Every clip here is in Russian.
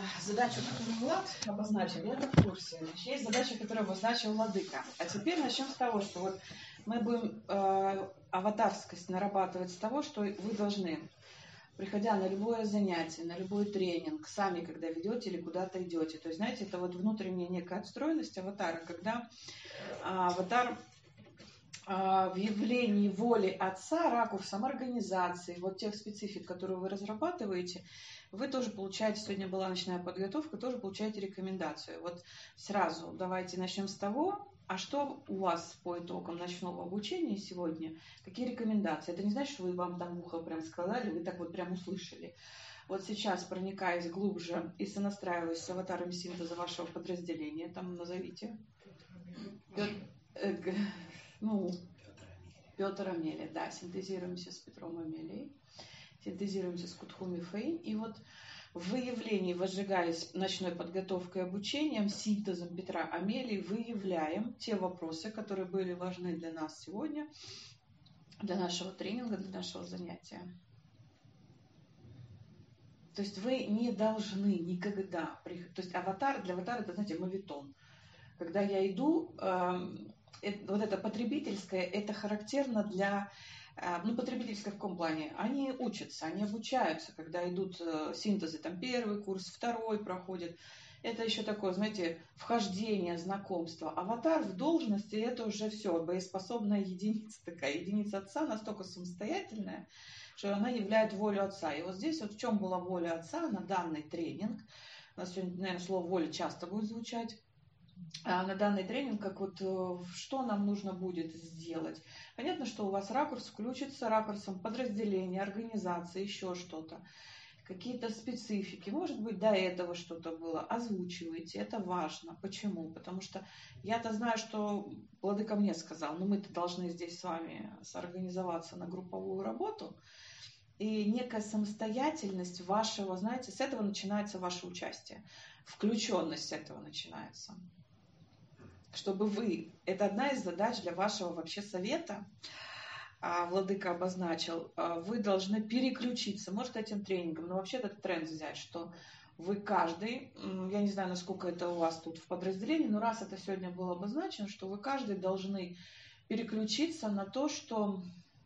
задачу, которую Влад обозначил, я-то в курсе. Значит, есть задача, которую обозначил Владыка. А теперь начнем с того, что вот мы будем аватарскость нарабатывать с того, что вы должны, приходя на любое занятие, на любой тренинг, сами когда ведете или куда-то идете. То есть, знаете, это вот внутренняя некая отстроенность аватара, когда аватар в явлении воли Отца, ракурсом организации, вот тех специфик, которые вы разрабатываете, вы тоже получаете, сегодня была ночная подготовка, тоже получаете рекомендацию. Вот сразу давайте начнем с того, а что у вас по итогам ночного обучения сегодня, какие рекомендации? Это не значит, что вы вам там в ухо прям сказали, вы так вот прям услышали. Вот сейчас, проникаясь глубже и сонастраиваясь с аватаром синтеза вашего подразделения, там назовите. Петр Амелия, да, синтезируемся с Петром Амелией, синтезируемся с Кутхуми Фейн, и вот в выявлении, возжигаясь ночной подготовкой и обучением, синтезом Петра Амелии, выявляем те вопросы, которые были важны для нас сегодня, для нашего тренинга, для нашего занятия. То есть вы не должны никогда, то есть аватар, для аватара это, знаете, моветон. Когда я иду, вот это потребительское, это характерно для, потребительское в каком плане? Они учатся, они обучаются, когда идут синтезы, там первый курс, второй проходит. Это еще такое, знаете, вхождение, знакомство. Аватар в должности, это уже все, боеспособная единица такая, единица Отца, настолько самостоятельная, что она являет волю Отца. И вот здесь вот в чем была воля Отца на данный тренинг, у нас сегодня, наверное, слово воля часто будет звучать, на данный тренинг, как вот что нам нужно будет сделать. Понятно, что у вас ракурс включится ракурсом подразделения, организации, еще что-то. Какие-то специфики. Может быть, до этого что-то было. Озвучивайте. Это важно. Почему? Потому что я-то знаю, что Владыка мне сказал, но мы-то должны здесь с вами сорганизоваться на групповую работу. И некая самостоятельность вашего, знаете, с этого начинается ваше участие. Включенность с этого начинается. Чтобы вы, это одна из задач для вашего вообще совета, Владыка обозначил, вы должны переключиться, может, этим тренингом, но вообще этот тренд взять, что вы каждый, я не знаю, насколько это у вас тут в подразделении, но раз это сегодня было обозначено, что вы каждый должны переключиться на то, что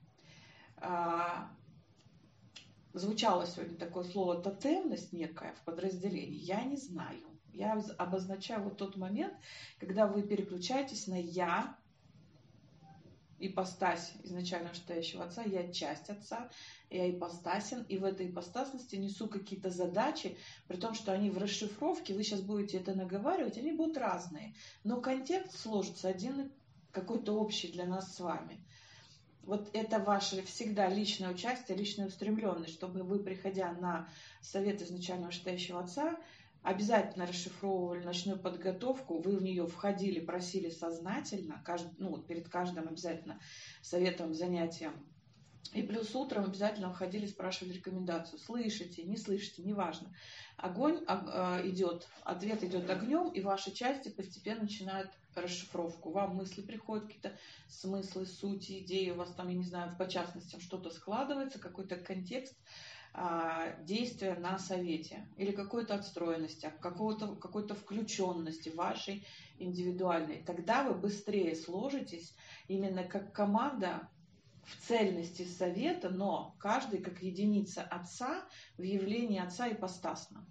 звучало сегодня такое слово тотемность некая в подразделении, я не знаю. Я обозначаю вот тот момент, когда вы переключаетесь на «я», ипостась изначально настоящего Отца, я часть Отца, я ипостасен, и в этой ипостасности несу какие-то задачи, при том, что они в расшифровке, вы сейчас будете это наговаривать, они будут разные, но контекст сложится один какой-то общий для нас с вами. Вот это ваше всегда личное участие, личная устремленность, чтобы вы, приходя на совет изначально настоящего Отца, обязательно расшифровывали ночную подготовку, вы в нее входили, просили сознательно, перед каждым обязательно советом, занятием. И плюс утром обязательно входили, спрашивали рекомендацию. Слышите, не слышите, неважно. Огонь идет, ответ идет огнем, и ваши части постепенно начинают расшифровку. Вам мысли приходят, какие-то смыслы, сути, идеи, у вас там, я не знаю, по частностям что-то складывается, какой-то контекст действия на совете или какой-то отстроенности, какой-то включенности вашей индивидуальной. Тогда вы быстрее сложитесь именно как команда в цельности совета, но каждый как единица Отца в явлении Отца ипостасно.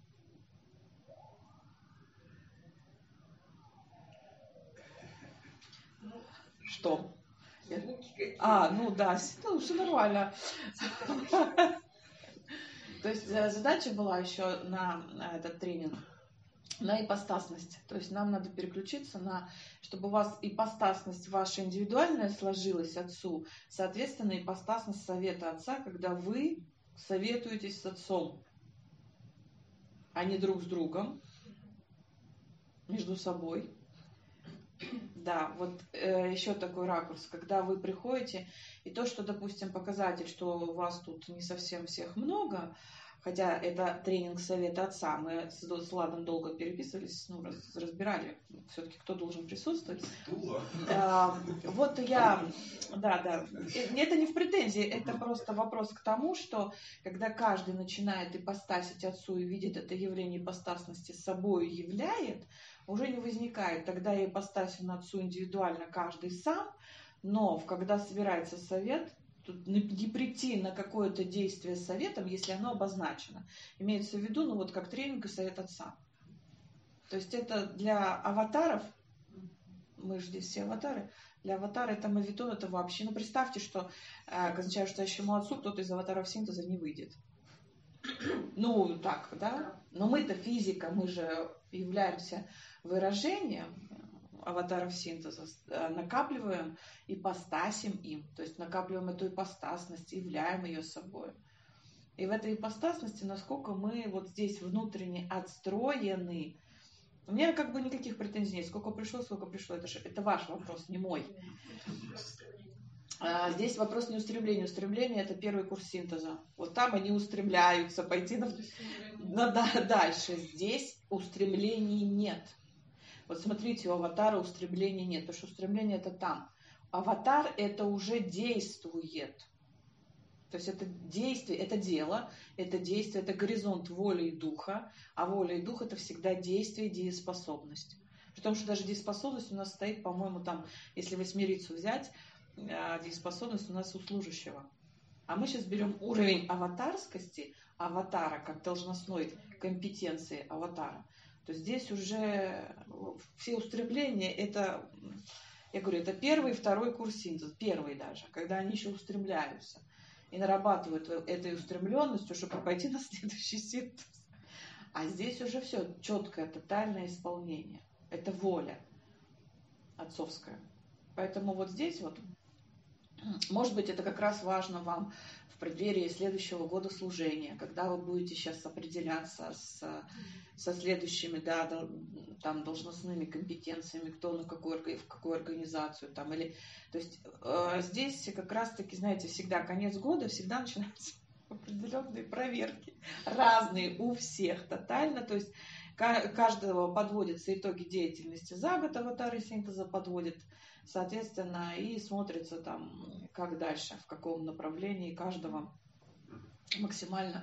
Что? Все нормально. То есть задача была еще на этот тренинг, на ипостасность. То есть нам надо переключиться чтобы у вас ипостасность ваша индивидуальная сложилась Отцу, соответственно, ипостасность совета Отца, когда вы советуетесь с Отцом, а не друг с другом, между собой. Да, вот еще такой ракурс, когда вы приходите, и то, что, допустим, показатель, что у вас тут не совсем всех много, Хотя это тренинг Совета Отца. Мы с Владом долго переписывались, разбирали, все-таки кто должен присутствовать. Вот я, да. Это не в претензии, это просто вопрос к тому, что когда каждый начинает ипостасить Отцу и видит это явление ипостасности собой являет, уже не возникает. Тогда я ипостасен Отцу индивидуально каждый сам, но когда собирается совет, тут не прийти на какое-то действие с советом, если оно обозначено. Имеется в виду, вот как тренинг и совет Отца. То есть это для аватаров, мы же здесь все аватары, для аватара это мавитон, это вообще, представьте, что к настоящему Отцу кто-то из аватаров синтеза не выйдет. Так, да? Но мы-то физика, мы же являемся выражением аватаров синтеза, накапливаем ипостасим им, то есть накапливаем эту ипостасность, являем ее собой. И в этой ипостасности, насколько мы вот здесь внутренне отстроены, у меня никаких претензий нет, сколько пришло, это ваш вопрос, не мой. Здесь вопрос не устремления. Устремление — это первый курс синтеза. Вот там они устремляются пойти дальше. Здесь устремлений нет. Вот смотрите, у аватара устремлений нет, потому что устремление это там. Аватар это уже действует. То есть это действие, это дело, это действие, это горизонт воли и духа. А воля и дух это всегда действие, дееспособность. При том, что даже дееспособность у нас стоит, по-моему, там, если восьмерицу взять, дееспособность у нас у служащего. А мы сейчас берем уровень аватарскости, аватара как должностной компетенции аватара. То здесь уже все устремления, это, я говорю, это первый и второй курс синтеза, первый даже, когда они еще устремляются и нарабатывают этой устремленностью, чтобы пойти на следующий синтез. А здесь уже все четкое, тотальное исполнение. Это воля отцовская. Поэтому вот здесь может быть, это как раз важно вам в преддверии следующего года служения, когда вы будете сейчас определяться со следующими там, должностными компетенциями, кто в какую организацию. То есть здесь как раз-таки, знаете, всегда конец года, всегда начинаются определенные проверки. Разные у всех тотально. То есть каждого подводятся итоги деятельности за год, аватары синтеза подводят, соответственно, и смотрится там, как дальше, в каком направлении каждого максимально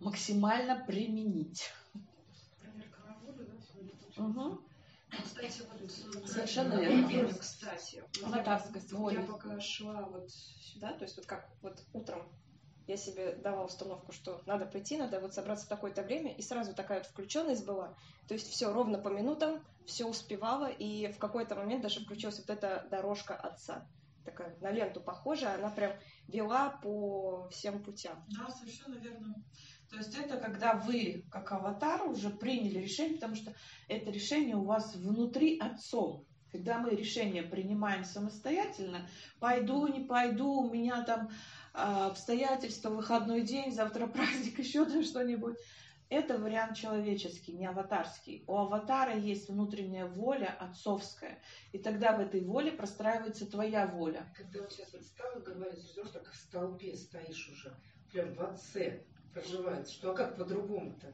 применить. Проверка на воду, да? Угу. Кстати, совершенно верно. Кстати, аватарскость воли. Я пока шла сюда, то есть как утром я себе давала установку, что надо прийти, надо собраться в такое-то время, и сразу такая включенность была. То есть все ровно по минутам, все успевала, и в какой-то момент даже включилась эта дорожка Отца. Такая на ленту похожая, она прям вела по всем путям. Да, совершенно верно. То есть это когда вы, как аватар, уже приняли решение, потому что это решение у вас внутри Отцом. Когда мы решение принимаем самостоятельно, пойду, не пойду, у меня там обстоятельства, выходной день, завтра праздник, еще что-нибудь. Это вариант человеческий, не аватарский. У аватара есть внутренняя воля отцовская. И тогда в этой воле простраивается твоя воля. Когда вот сейчас стала говорить, что так в столпе стоишь уже, прям в Отце проживает, что а как по-другому-то?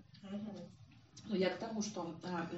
Я к тому, что...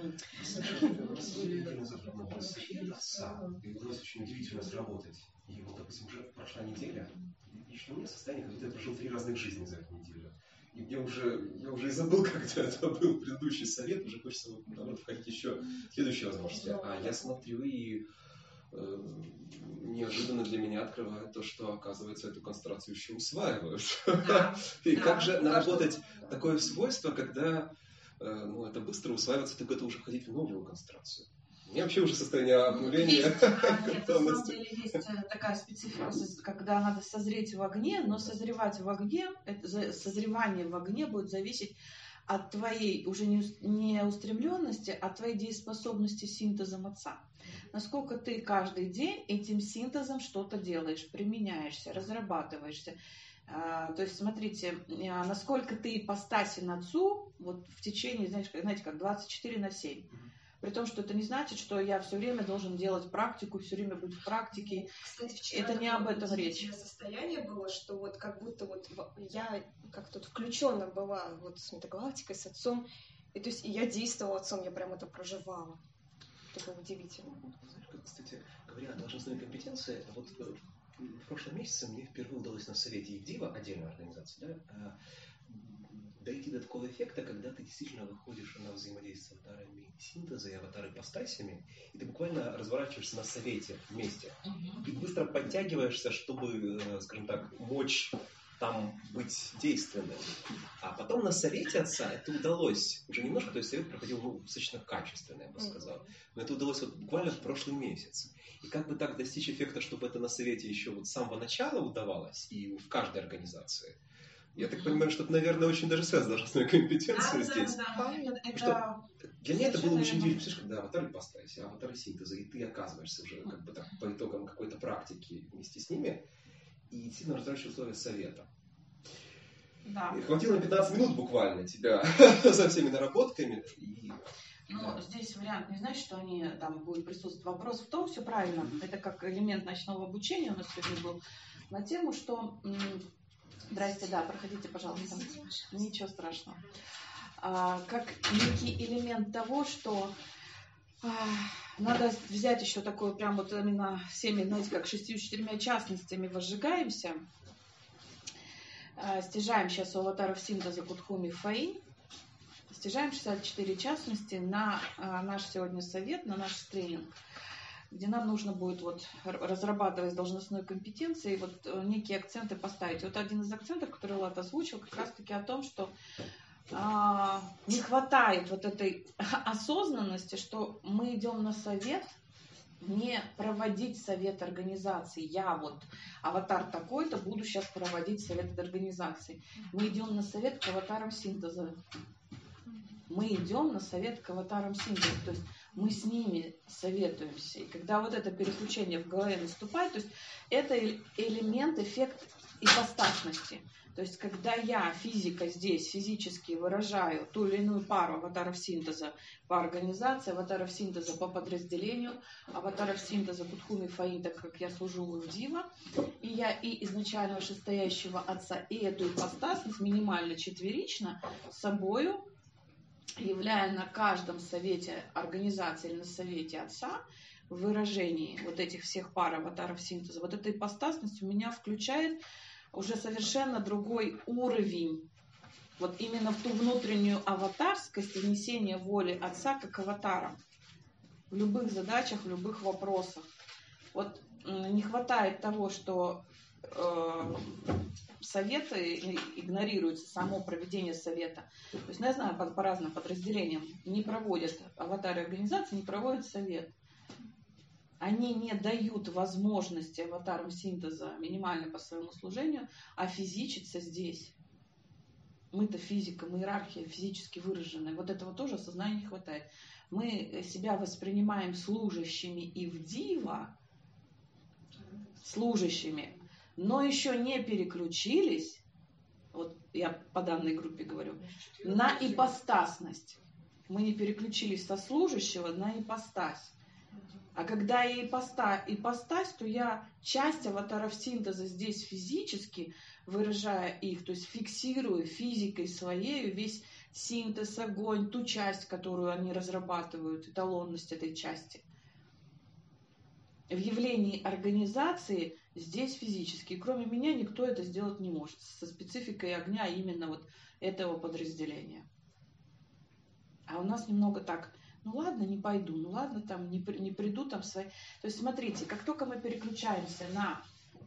И у нас очень удивительно сработать. И допустим, уже прошла неделя, и лично у меня состояние, как будто я прожил 3 разных жизни за эту неделю. И я уже и забыл, когда это был предыдущий совет, уже хочется наоборот входить еще в следующие возможности. А я смотрю и неожиданно для меня открывает то, что, оказывается, эту концентрацию еще усваивают. И как же наработать такое свойство, когда это быстро усваивается, так это уже входить в новую концентрацию. У меня вообще уже состояние обнуления. Нет, на самом деле есть такая специфика, когда надо созреть в огне, но созревать в огне, созревание в огне будет зависеть от твоей уже не устремленности, а от твоей дееспособности синтезом Отца. Насколько ты каждый день этим синтезом что-то делаешь, применяешься, разрабатываешься. То есть, смотрите, насколько ты ипостасен Отцу вот в течение, знаете, как 24/7. При том, что это не значит, что я все время должен делать практику, все время быть в практике. Кстати, вчера это не об этом речь. Состояние было, что вот как будто вот я как-то включена была вот с метагалактикой, с отцом. И то есть я действовала отцом, я прям это проживала. Это было удивительно. Знаешь, как, кстати, говоря о должностной компетенции, вот в прошлом месяце мне впервые удалось на совете ИВДИВа, отдельной организации, да, дойти до такого эффекта, когда ты действительно выходишь на взаимодействие с аватарами синтеза и аватар-ипостасями, и ты буквально разворачиваешься на совете вместе. И быстро подтягиваешься, чтобы, скажем так, мочь там быть действенным. А потом на совете отца это удалось. Уже немножко, то есть совет проходил достаточно качественно, я бы сказал. Но это удалось вот буквально в прошлый месяц. И как бы так достичь эффекта, чтобы это на совете еще вот с самого начала удавалось, и в каждой организации. Я так понимаю, что это, наверное, очень даже связано с должностной компетенцией здесь. Что для меня это было очень удивительно. Слышишь, когда аватары ипостаси, аватары синтеза, и ты оказываешься уже как бы так по итогам какой-то практики вместе с ними, и действительно разработаешь условия совета. Да. И хватило на 15 минут буквально тебя со всеми наработками. Ну, здесь вариант не значит, что они там будут присутствовать. Вопрос в том, все правильно, это как элемент ночного обучения у нас сегодня был, на тему, что... Здрасте, да, проходите, пожалуйста. Ничего страшного. Как некий элемент того, что надо взять еще такое, прям вот именно всеми, знаете, как 64 частностями возжигаемся. Стяжаем сейчас у аватаров синтеза Кутхуми Фаи. Стяжаем 64 частности на наш сегодня совет, на наш тренинг, где нам нужно будет вот разрабатывать должностной компетенции, вот некие акценты поставить. Вот один из акцентов, который Влад озвучил, как раз-таки о том, что не хватает вот этой осознанности, что мы идем на совет, не проводить совет организации. Я вот аватар такой-то буду сейчас проводить совет организации. Мы идем на совет к аватарам синтеза. Мы идем на совет к аватарам синтеза. То есть мы с ними советуемся. И когда вот это переключение в голове наступает, то есть это элемент, эффект ипостасности. То есть когда я, физика, здесь физически выражаю ту или иную пару аватаров синтеза по организации, аватаров синтеза по подразделению, аватаров синтеза Кутхуми Фаи, так как я служу в Дива, и я и изначально вышестоящего отца, и эту ипостасность минимально четверично собою, являя на каждом совете организации или на совете отца в выражении вот этих всех пар аватаров синтеза, вот эта ипостасность у меня включает уже совершенно другой уровень, вот именно в ту внутреннюю аватарскость и несение воли отца как аватара в любых задачах, в любых вопросах. Вот не хватает того, что советы игнорируются, само проведение совета. То есть, я знаю, по разным подразделениям не проводят, аватары организации не проводят совет. Они не дают возможности аватарам синтеза минимально по своему служению офизичиться здесь. Мы-то физика, мы иерархия физически выраженная. Вот этого тоже осознания не хватает. Мы себя воспринимаем служащими и в Дива, служащими, но еще не переключились, вот я по данной группе говорю, на ипостасность. Мы не переключились со служащего на ипостась. А когда я ипостась, то я часть аватаров синтеза здесь физически, выражая их, то есть фиксирую физикой своей весь синтез, огонь, ту часть, которую они разрабатывают, эталонность этой части. В явлении организации здесь физически. Кроме меня никто это сделать не может. Со спецификой огня именно вот этого подразделения. А у нас немного так... Ну ладно, не пойду, ну ладно, там не приду там свои. То есть смотрите, как только мы переключаемся на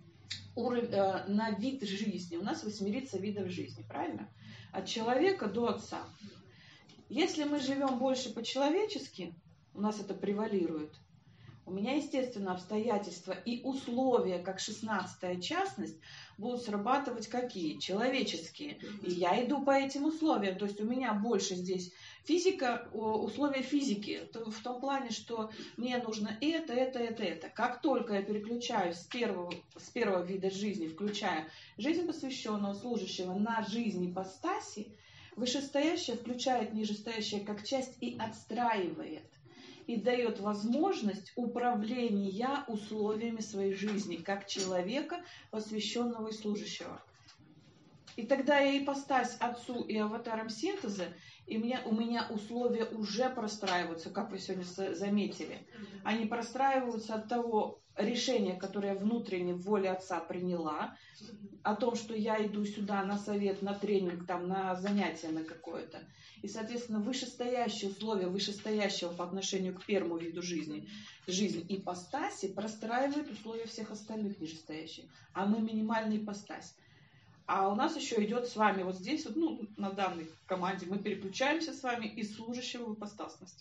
вид жизни, у нас восьмерица видов жизни, правильно? От человека до отца. Если мы живем больше по-человечески, у нас это превалирует. У меня, естественно, обстоятельства и условия, как 16-я частность, будут срабатывать какие? Человеческие. И я иду по этим условиям. То есть у меня больше здесь физика, условия физики. В том плане, что мне нужно это. Как только я переключаюсь с первого вида жизни, включая жизнь посвященного служащего на жизнь ипостаси, вышестоящее включает нижестоящее как часть и отстраивает. и дает возможность управления условиями своей жизни, как человека, посвященного и служащего. И тогда я ипостась Отцу и аватаром синтеза, и у меня условия уже простраиваются, как вы сегодня заметили. Они простраиваются от того решения, которое я внутренне в воле Отца приняла, о том, что я иду сюда на совет, на тренинг, там, на занятие на какое-то. И, соответственно, вышестоящие условия, вышестоящего по отношению к первому виду жизни, жизнь ипостаси, простраивает условия всех остальных нижестоящих. А мы минимальная ипостась. А у нас еще идет с вами вот здесь, вот, ну, на данной команде, мы переключаемся с вами из служащего в ипостасность.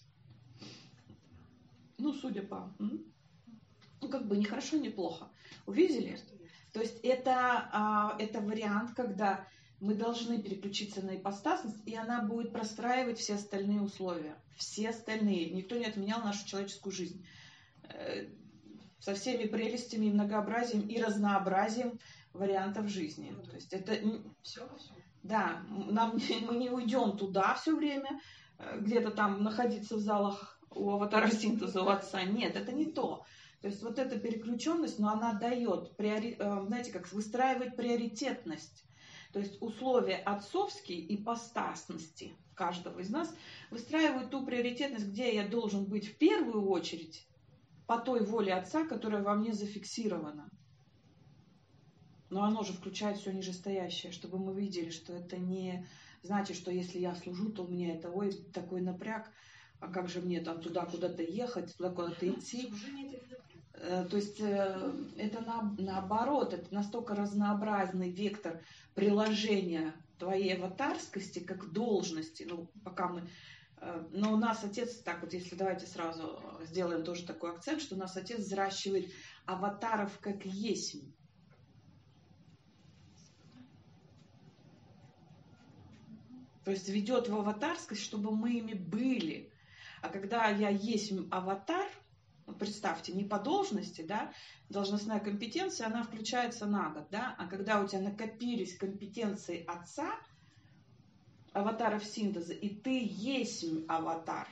Ну, судя по... Ну, как бы ни хорошо, ни плохо. Увидели? То есть это вариант, когда мы должны переключиться на ипостасность, и она будет простраивать все остальные условия. Все остальные. Никто не отменял нашу человеческую жизнь. Со всеми прелестями и многообразием и разнообразием вариантов жизни. То есть это... Все. Да, мы не уйдем туда все время, где-то там находиться в залах у аватара синтеза, у Отца. Нет, это не то. То есть вот эта переключенность, но она дает, знаете, как выстраивает приоритетность. То есть условия отцовские ипостасности каждого из нас выстраивают ту приоритетность, где я должен быть в первую очередь по той воле Отца, которая во мне зафиксирована. Но оно же включает все нижестоящее, чтобы мы видели, что это не значит, что если я служу, то у меня это такой напряг, а как же мне там туда куда-то ехать, туда куда-то идти. То есть это наоборот, это настолько разнообразный вектор приложения твоей аватарскости как должности. Ну, пока мы... Но у нас Отец, так вот, если давайте сразу сделаем тоже такой акцент, что у нас Отец взращивает аватаров как есть. То есть ведет в аватарскость, чтобы мы ими были. А когда я есть аватар, представьте, не по должности, да, должностная компетенция, она включается на год, да, а когда у тебя накопились компетенции Отца, аватаров синтеза, и ты есть аватар.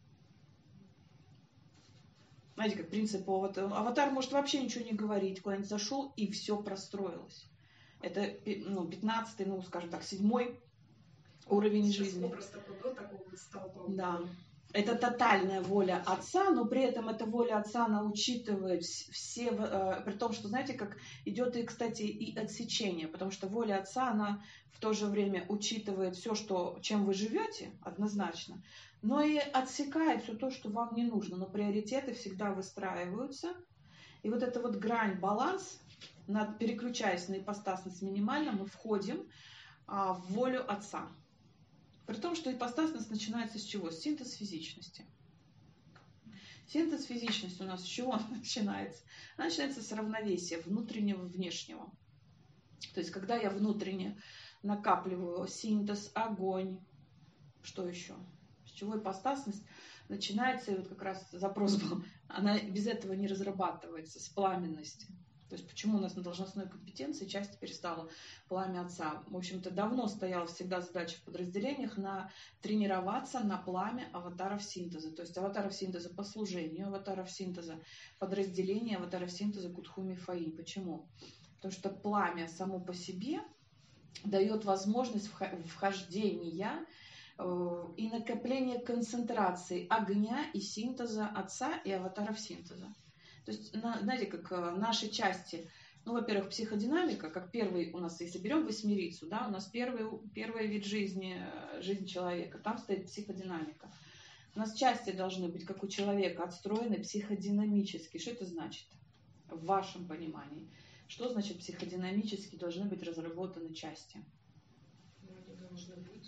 Знаете, как принцип аватар может вообще ничего не говорить, куда-нибудь зашел, и все простроилось. Это 15-й, ну, скажем так, 7-й уровень жизни. Образ такой был, такой вот стал. Да. Это тотальная воля Отца, но при этом эта воля Отца, она учитывает все, при том, что, знаете, как идет и, кстати, и отсечение, потому что воля Отца, она в то же время учитывает все, чем вы живете, однозначно, но и отсекает все то, что вам не нужно, но приоритеты всегда выстраиваются, и вот эта вот грань, баланс, переключаясь на ипостасность минимально, мы входим в волю Отца. При том, что ипостасность начинается с чего? С синтез физичности. Синтез физичности у нас с чего начинается? Она начинается с равновесия внутреннего и внешнего. То есть, когда я внутренне накапливаю синтез, огонь, что еще? С чего ипостасность начинается, и вот как раз запрос был, она без этого не разрабатывается, с пламенности. То есть почему у нас на должностной компетенции часть перестала пламя Отца. В общем-то, давно стояла всегда задача в подразделениях тренироваться на пламя аватаров синтеза. То есть аватаров синтеза по служению, аватаров синтеза подразделения, аватаров синтеза Кудхуми Фаи. Почему? Потому что пламя само по себе дает возможность вхождения и накопления концентрации огня и синтеза Отца и аватаров синтеза. То есть, знаете, как наши части, ну, во-первых, психодинамика, как первый у нас, если берем восьмерицу, да, у нас первый вид жизни, жизнь человека, там стоит психодинамика. У нас части должны быть, как у человека, отстроены психодинамически. Что это значит в вашем понимании? Что значит психодинамически должны быть разработаны части? Они должны быть.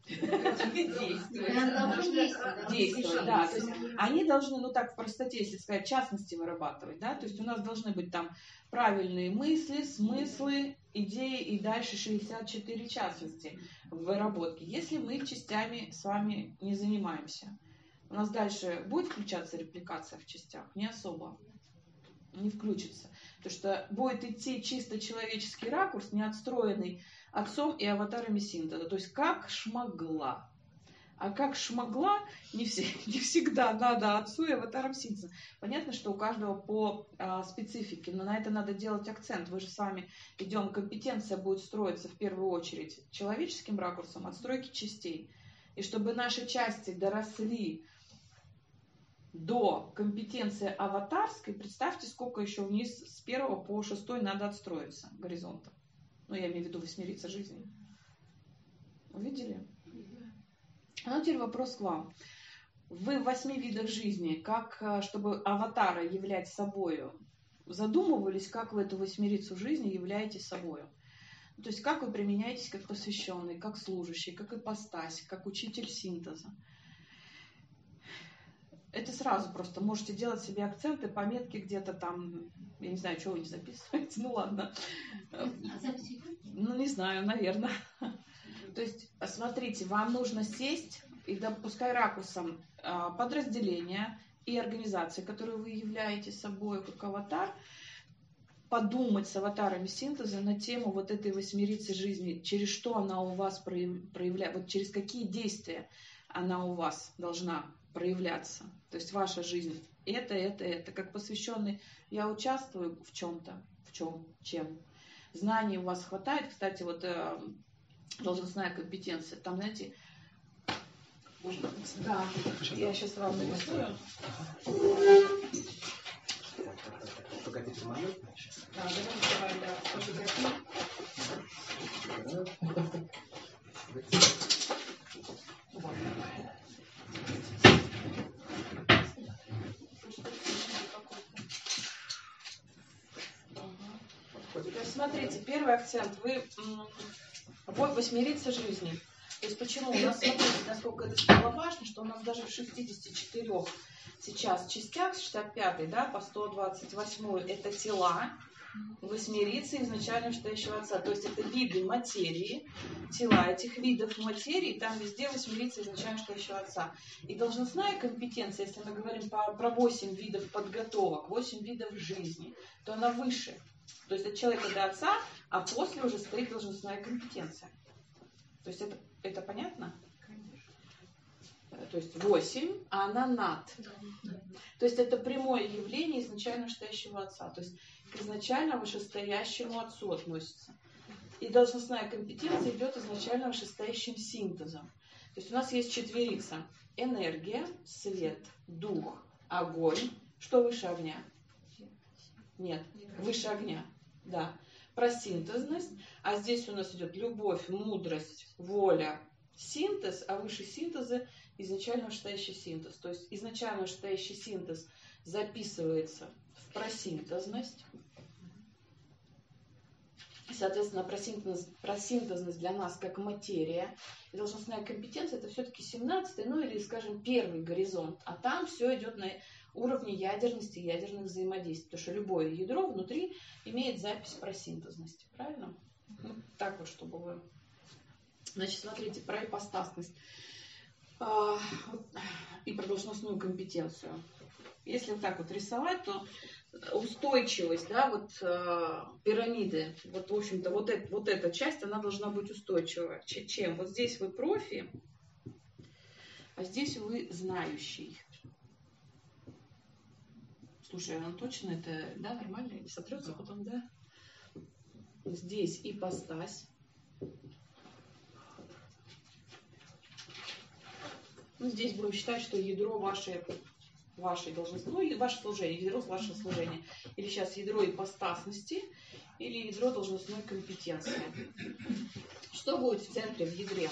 Действовать, да. То есть они должны, ну так в простоте, если сказать, частности вырабатывать, да. То есть у нас должны быть там правильные мысли, смыслы, идеи и дальше 64 частности в выработке. Если мы их частями с вами не занимаемся, у нас дальше будет включаться репликация в частях? Не особо. Не включится. Потому что будет идти чисто человеческий ракурс, не отстроенный Отцом и аватарами синтеза. То есть как шмагла. А как шмогла, не всегда надо отцу и аватарам синтеза. Понятно, что у каждого по специфике, но на это надо делать акцент. Вы же с вами идем, компетенция будет строиться в первую очередь человеческим ракурсом от стройки частей. И чтобы наши части доросли до компетенции аватарской, представьте, сколько еще вниз с 1 по 6 надо отстроиться горизонтом. Ну, я имею в виду восьмерица жизни. Увидели? А теперь вопрос к вам. Вы в 8 видах жизни, как, чтобы аватара являть собою, задумывались, как вы эту восьмерицу жизни являете собою? То есть, как вы применяетесь как посвященный, как служащий, как ипостась, как учитель синтеза? Это сразу просто можете делать себе акценты, пометки где-то там, я не знаю, что вы не записываете, ну ладно. Ну, не знаю, наверное. То есть, смотрите, вам нужно сесть, и пускай ракурсом подразделения и организации, которые вы являете собой как аватар, подумать с аватарами синтеза на тему вот этой восьмерицы жизни, через что она у вас проявляется, вот через какие действия она у вас должна проявляться. То есть ваша жизнь это. Как посвященный я участвую в чем-то, чем. Знаний у вас хватает, кстати, вот должностная компетенция. Там, знаете, Можно? да, я сейчас вам нарисую. Погодите момент. Да, давай, фотографию. Смотрите, первый акцент. Вы восьмерица жизни. То есть почему? У нас, смотрите, насколько это стало важно, что у нас даже в 64 сейчас частях, 65 да, по 128 это тела, восьмерицы изначально считающего отца. То есть это виды материи, тела этих видов материи, там везде восьмерица изначально считающего отца. И должностная компетенция, если мы говорим про 8 видов подготовок, 8 видов жизни, то она выше. То есть от человека до отца, а после уже стоит должностная компетенция. То есть это понятно? Конечно. То есть 8, а она над. То есть это прямое явление изначально вышестоящего отца. То есть к изначально вышестоящему отцу относится. И должностная компетенция идет изначально вышестоящим синтезом. То есть у нас есть четверица. Энергия, свет, дух, огонь. Что выше огня? Нет, выше огня. Да. Про синтезность. А здесь у нас идет любовь, мудрость, воля, синтез, а выше синтеза изначально вышестоящий синтез. То есть изначально вышестоящий синтез записывается в просинтезность. Соответственно, просинтезность для нас как материя. И должностная компетенция это все-таки 17-й, ну или, скажем, первый горизонт. А там все идет на уровне ядерности и ядерных взаимодействий. Потому что любое ядро внутри имеет запись просинтезности. Правильно? Ну, так вот, чтобы вы... Значит, смотрите, про ипостасность и про должностную компетенцию. Если вот так вот рисовать, то устойчивость, да, вот пирамиды, вот, в общем-то, вот эта часть, она должна быть устойчива. Чем? Вот здесь вы профи, а здесь вы знающий. Слушай, а точно это, да, нормально? Не сотрется потом, да? Здесь ипостась. Ну, здесь будем считать, что ядро вашей должности, ну, и ваше служение, ядро вашего служения. Или сейчас ядро ипостасности, или ядро должностной компетенции. Что будет в центре, в ядре?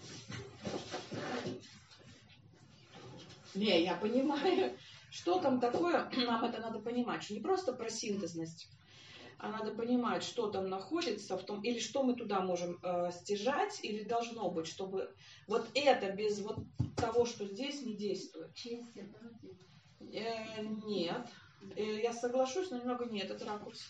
Не, я понимаю. Что там такое, нам это надо понимать, что не просто про синтезность, а надо понимать, что там находится в том, или что мы туда можем стяжать, или должно быть, чтобы вот это без вот того, что здесь, не действует. Нет. Я соглашусь, но немного нет, это ракурс.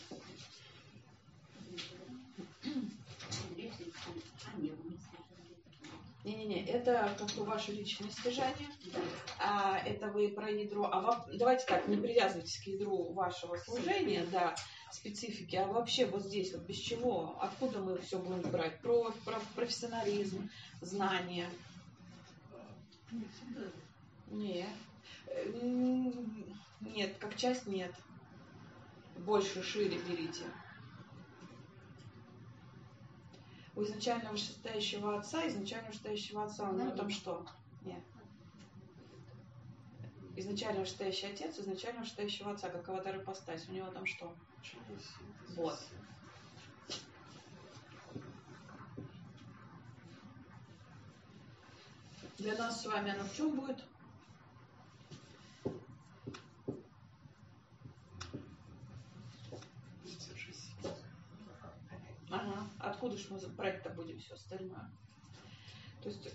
Не-не-не, это как бы ваше личное стяжание. Это вы про ядро. Давайте так, не привязывайтесь к ядру вашего служения, да, специфики, а вообще вот здесь, вот без чего, откуда мы все будем брать? Профессионализм, знания. Не всегда. Нет, как часть нет. Больше, шире берите. У изначально вышестоящего отца, у него там что? Нет. Изначально вышестоящий отец, изначально вышестоящего отца, как аватар ипостась. У него там что? Вот. Для нас с вами оно в чем будет? Ага. Откуда же мы брать-то будем все остальное? То есть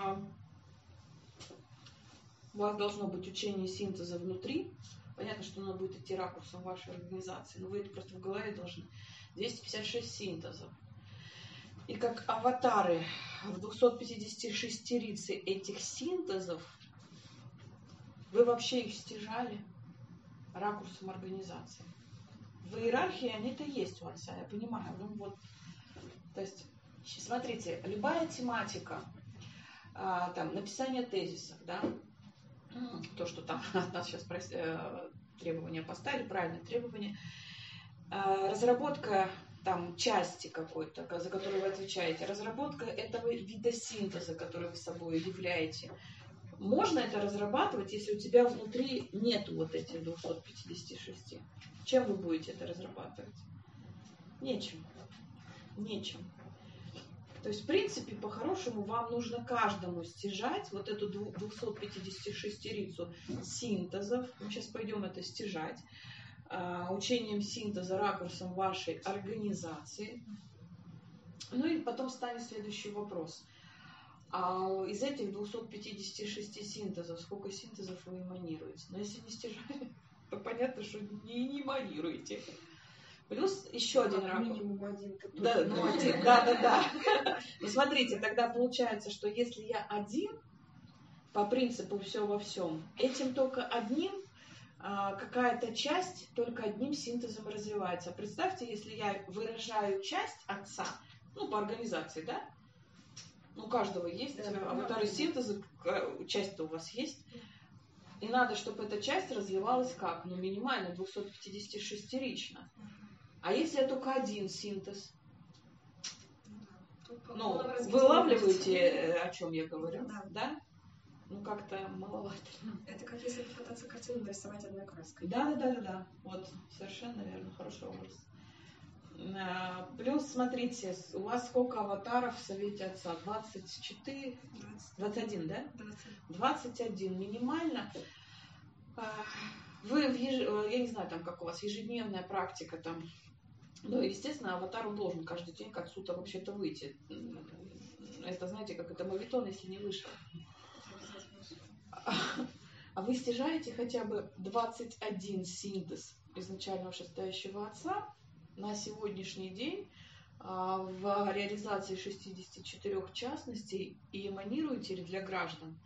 у вас должно быть учение синтеза внутри. Понятно, что оно будет идти ракурсом вашей организации, но вы это просто в голове должны. 256 синтезов. И как аватары в 256 рице этих синтезов, вы вообще их стяжали ракурсом организации. В иерархии они-то есть у отца, я понимаю. Ну, вот. То есть, смотрите, любая тематика, там, написание тезисов, да, то, что там от нас сейчас требования поставили, правильные требования, разработка там части какой-то, за которую вы отвечаете, разработка этого вида синтеза, который вы собой являете. Можно это разрабатывать, если у тебя внутри нету вот этих 256. Чем вы будете это разрабатывать? Нечем. То есть, в принципе, по-хорошему, вам нужно каждому стяжать вот эту 256-рицу синтезов. Мы сейчас пойдем это стяжать. Учением синтеза, ракурсом вашей организации. Ну и потом станет следующий вопрос. А из этих 256 синтезов, сколько синтезов вы эманируете? Но если не стяжали, то понятно, что не эманируете. Плюс еще один ракурс. Минимум один. Да. Ну, смотрите, тогда получается, что если я один, по принципу все во всем, этим только одним, какая-то часть только одним синтезом развивается. Представьте, если я выражаю часть отца, ну, по организации, да? У каждого есть аватары синтеза, часть-то у вас есть. И надо, чтобы эта часть развивалась как? Ну, минимально 256-рично. А если я только один синтез? Ну, вы улавливаете, о чем я говорю? Да? Ну, как-то маловато. Это как если попытаться картину нарисовать одной краской. Да. Вот, совершенно верно, хороший образ. Плюс, смотрите, у вас сколько аватаров в Совете Отца? 24? 21, да? 21 минимально. Вы, я не знаю, там как у вас, ежедневная практика там. Ну, естественно, аватар он должен каждый день к отцу-то вообще-то выйти. Это, знаете, как это мавитон, если не вышел. А вы стяжаете хотя бы 21 синтез изначально вышестоящего отца на сегодняшний день в реализации 64 частностей и эманируете для граждан.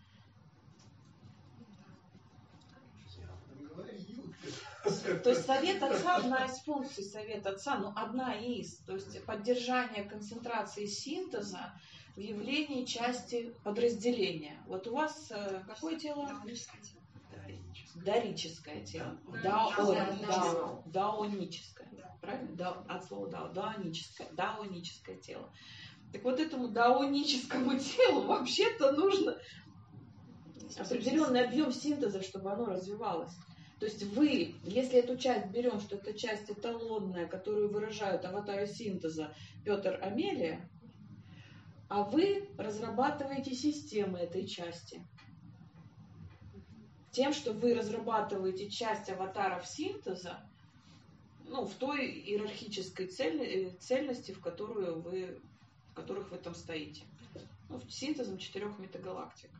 То есть Совет Отца, одна из функций Совета Отца, ну одна из, то есть поддержание концентрации синтеза в явлении части подразделения. Вот у вас какое тело? Дорическое тело. Даоническое. Правильно? От слова даоническое тело. Так вот этому даоническому телу вообще-то нужно определенный объем синтеза, чтобы оно развивалось. То есть вы, если эту часть берем, что это часть эталонная, которую выражают аватары синтеза Петр, Амелия, а вы разрабатываете системы этой части. Тем, что вы разрабатываете часть аватаров синтеза, ну, в той иерархической цельности, в которых вы там стоите. Ну, синтезом 4 метагалактик.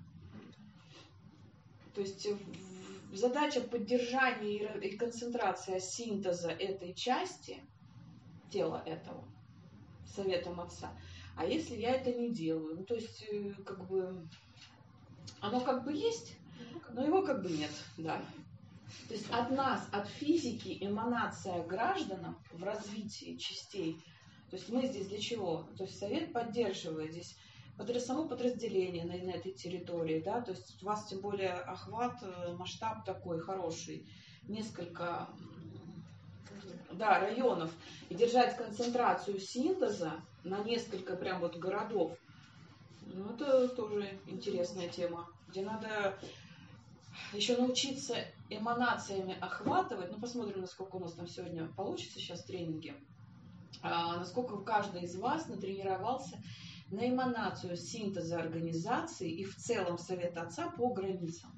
То есть задача поддержания и концентрация синтеза этой части, тела этого, Советом Отца. А если я это не делаю? Ну, то есть, как бы, оно как бы есть, но его как бы нет, да. То есть от нас, от физики, эманация гражданам в развитии частей. То есть мы здесь для чего? То есть Совет поддерживает здесь вот это само подразделение на этой территории, да, то есть у вас тем более охват, масштаб такой хороший, несколько, да, районов, и держать концентрацию синтеза на несколько прям вот городов, ну, это тоже интересная тема, где надо еще научиться эманациями охватывать, ну, посмотрим, насколько у нас там сегодня получится сейчас в тренинге, насколько каждый из вас натренировался на эманацию синтеза организации и в целом Совета Отца по границам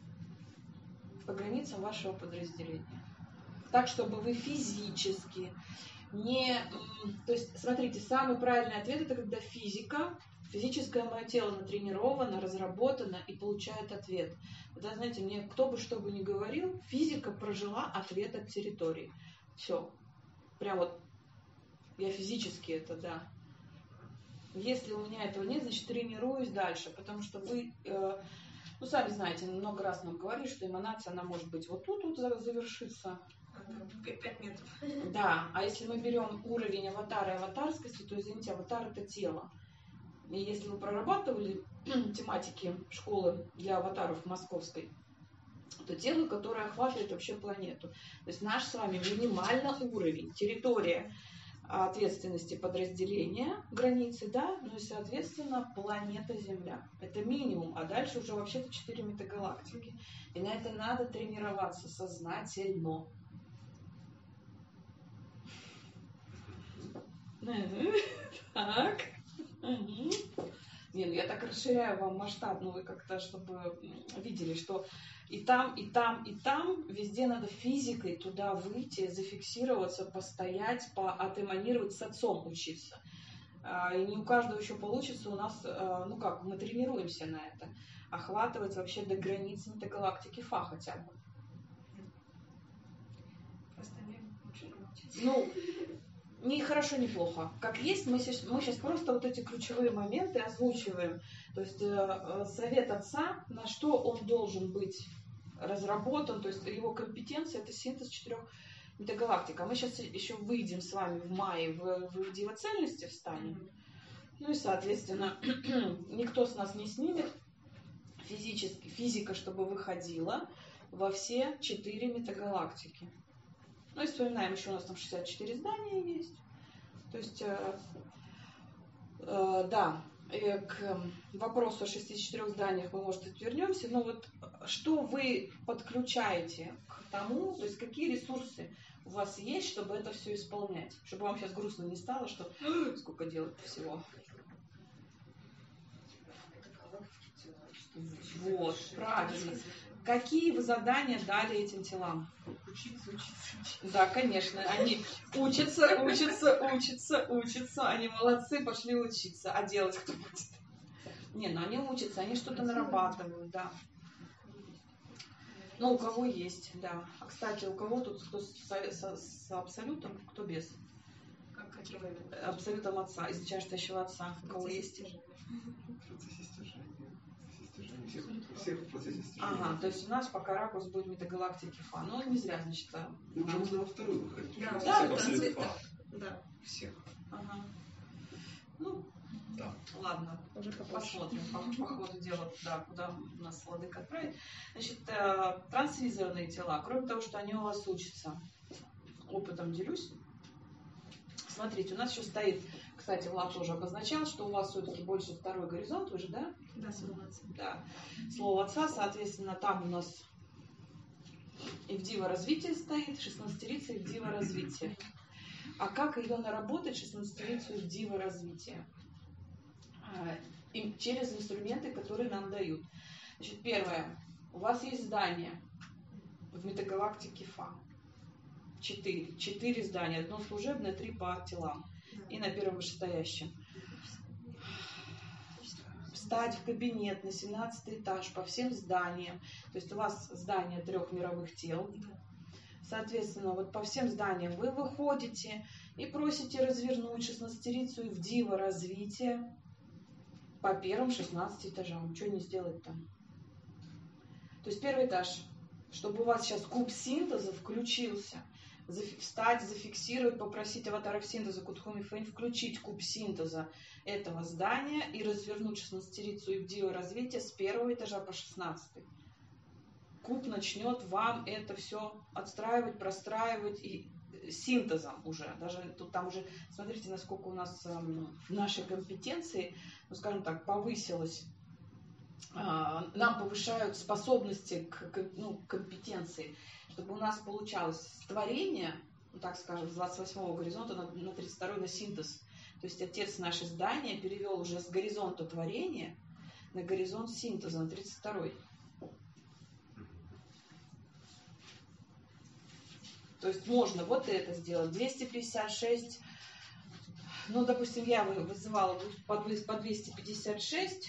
вашего подразделения. Так, чтобы вы физически не... То есть, смотрите, самый правильный ответ — это когда физическое мое тело натренировано, разработано и получает ответ. Это, знаете, мне кто бы что бы ни говорил, физика прожила ответ от территории. Все. Прям вот я физически это, да. Если у меня этого нет, значит, тренируюсь дальше, потому что вы, ну, сами знаете, много раз нам говорили, что эманация, она может быть вот тут завершится. 5 метров. Да, а если мы берем уровень аватара и аватарскости, то, извините, аватар — это тело. И если вы прорабатывали тематики школы для аватаров московской, то тело, которое охватывает вообще планету. То есть наш с вами минимальный уровень, территория ответственности подразделения, границы, да, ну и, соответственно, планета Земля. Это минимум, а дальше уже вообще-то 4 метагалактики. И на это надо тренироваться сознательно. Так. Не, ну я так расширяю вам масштаб, ну вы как-то, чтобы видели, что и там, и там, и там, везде надо физикой туда выйти, зафиксироваться, постоять, отэманировать, с отцом учиться. И не у каждого еще получится у нас, ну как, мы тренируемся на это, охватывать вообще до границ метагалактики Фа хотя бы. Просто не очень учиться. Ну, ни хорошо, ни плохо. Как есть, мы сейчас просто вот эти ключевые моменты озвучиваем. То есть совет Отца, на что он должен быть разработан, то есть его компетенция — это синтез 4 метагалактик. А мы сейчас еще выйдем с вами в мае в дивоцельности встанем. Ну и, соответственно, никто с нас не снимет физика, чтобы выходила во все 4 метагалактики. Ну и вспоминаем, еще у нас там 64 здания есть. То есть, да, к вопросу о 64 зданиях мы, может, вернемся. Но вот что вы подключаете к тому, то есть какие ресурсы у вас есть, чтобы это все исполнять? Чтобы вам сейчас грустно не стало, что сколько делать всего. Вот, правильно. Какие вы задания дали этим телам? Учиться. Да, конечно. Они учатся. Они молодцы, пошли учиться. А делать кто будет? Не, ну они учатся, они что-то нарабатывают, да. Ну, у кого есть, да. А, кстати, у кого тут кто с абсолютом, кто без? Какие вы? Абсолютом Отца, изучающего Отца. У кого есть? Всех в процессе стяжания. Ага, то есть у нас пока ракурс будет метагалактики Фа. Ну, не зря, значит. Ну, уже можно во вторую выходить. Да, Всех да, абсолютно да. фа. Да. Всех. Ага. Ну, Да. ладно, Уже посмотрим по ходу дела, да, куда нас владыка отправит. Значит, трансвизорные тела, кроме того, что они у вас учатся, опытом делюсь. Смотрите, у нас еще стоит, кстати, Влад тоже обозначал, что у вас все-таки больше второй горизонт уже, да? Да, слово Отца. Да. Слово Отца, соответственно, там у нас и в диво развитие стоит, 16-рица и в диво развитие. А как ее наработать, 16-рицу в диво развитие? Через инструменты, которые нам дают. Значит, первое. У вас есть здание в метагалактике Фа. 4 здания. 1 служебное, 3 по телам. И на первом вышестоящем. Встать в кабинет на 17 этаж по всем зданиям. То есть у вас здание 3 мировых тел. Соответственно, вот по всем зданиям вы выходите и просите развернуть 16-рицу в диво развитие по первым 16 этажам. Что не сделать там? То есть первый этаж, чтобы у вас сейчас куб синтеза включился, встать, зафиксировать, попросить аватаров синтеза Кудхуми Фэйн включить куб синтеза этого здания и развернуть 16-рицу Ивдио развития с 1 этажа по 16. Куб начнет вам это все отстраивать, простраивать и синтезом уже. Даже тут там уже, смотрите, насколько у нас в нашей компетенции, ну, скажем так, повысилось. Нам повышают способности к компетенции, чтобы у нас получалось творение, ну, так скажем, с 28-го горизонта на 32-й на синтез. То есть отец наше здание перевел уже с горизонта творения на горизонт синтеза, на 32-й. То есть можно вот это сделать. 256, ну, допустим, я вызывала по 256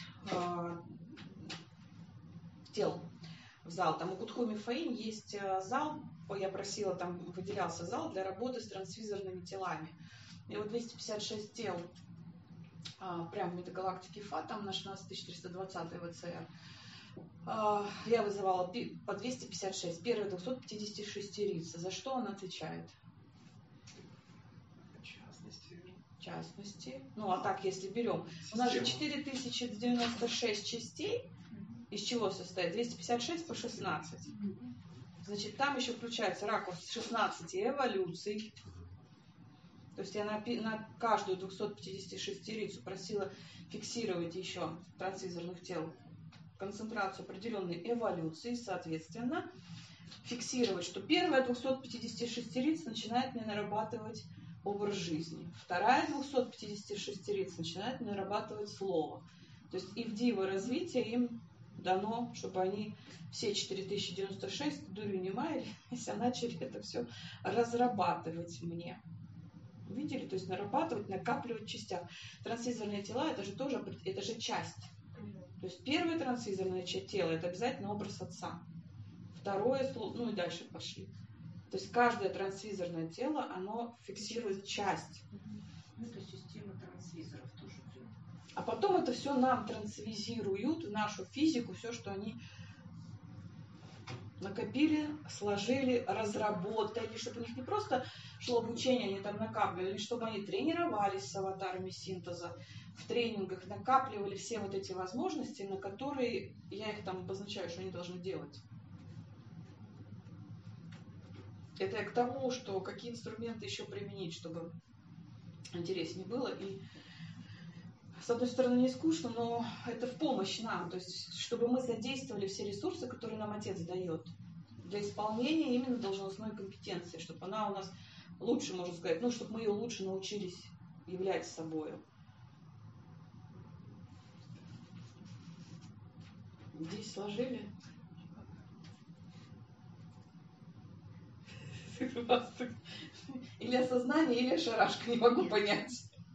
тел в зал. Там у Кудхуми Фэйн есть зал, я просила, там выделялся зал для работы с трансвизорными телами. И вот 256 тел прямо в метагалактике Фа, там на 16320 ВЦР. Я вызывала по 256, первые 256 рица. За что он отвечает? В частности. Ну, а так, если берем. У нас же 4096 частей. Из чего состоит? 256 по 16. Значит, там еще включается ракурс 16 эволюций. То есть я на каждую 256-рицу просила фиксировать еще трансвизорных тел концентрацию определенной эволюции, соответственно, фиксировать, что первая 256-рица начинает мне нарабатывать образ жизни, вторая 256-рица начинает мне нарабатывать слово. То есть и в диво развитие им дано, чтобы они все 4096 дурью не маялись, а начали это все разрабатывать мне. Видели? То есть нарабатывать, накапливать в частях. Трансвизорные тела это же тоже, это же часть. То есть первое трансвизорное тело это обязательно образ отца. Второе, ну и дальше пошли. То есть каждое трансвизорное тело, оно фиксирует часть. Это система трансвизоров тоже. А потом это все нам трансвизируют в нашу физику, все, что они накопили, сложили, разработали, чтобы у них не просто шло обучение, они там накапливали, чтобы они тренировались с аватарами синтеза, в тренингах накапливали все вот эти возможности, на которые я их там обозначаю, что они должны делать. Это к тому, что какие инструменты еще применить, чтобы интереснее было. И с одной стороны не скучно, но это в помощь нам, то есть чтобы мы задействовали все ресурсы, которые нам Отец дает для исполнения именно должностной компетенции, чтобы она у нас лучше, можно сказать, ну, чтобы мы ее лучше научились являть собой. Здесь сложили? Или осознание, или шарашка, не могу понять.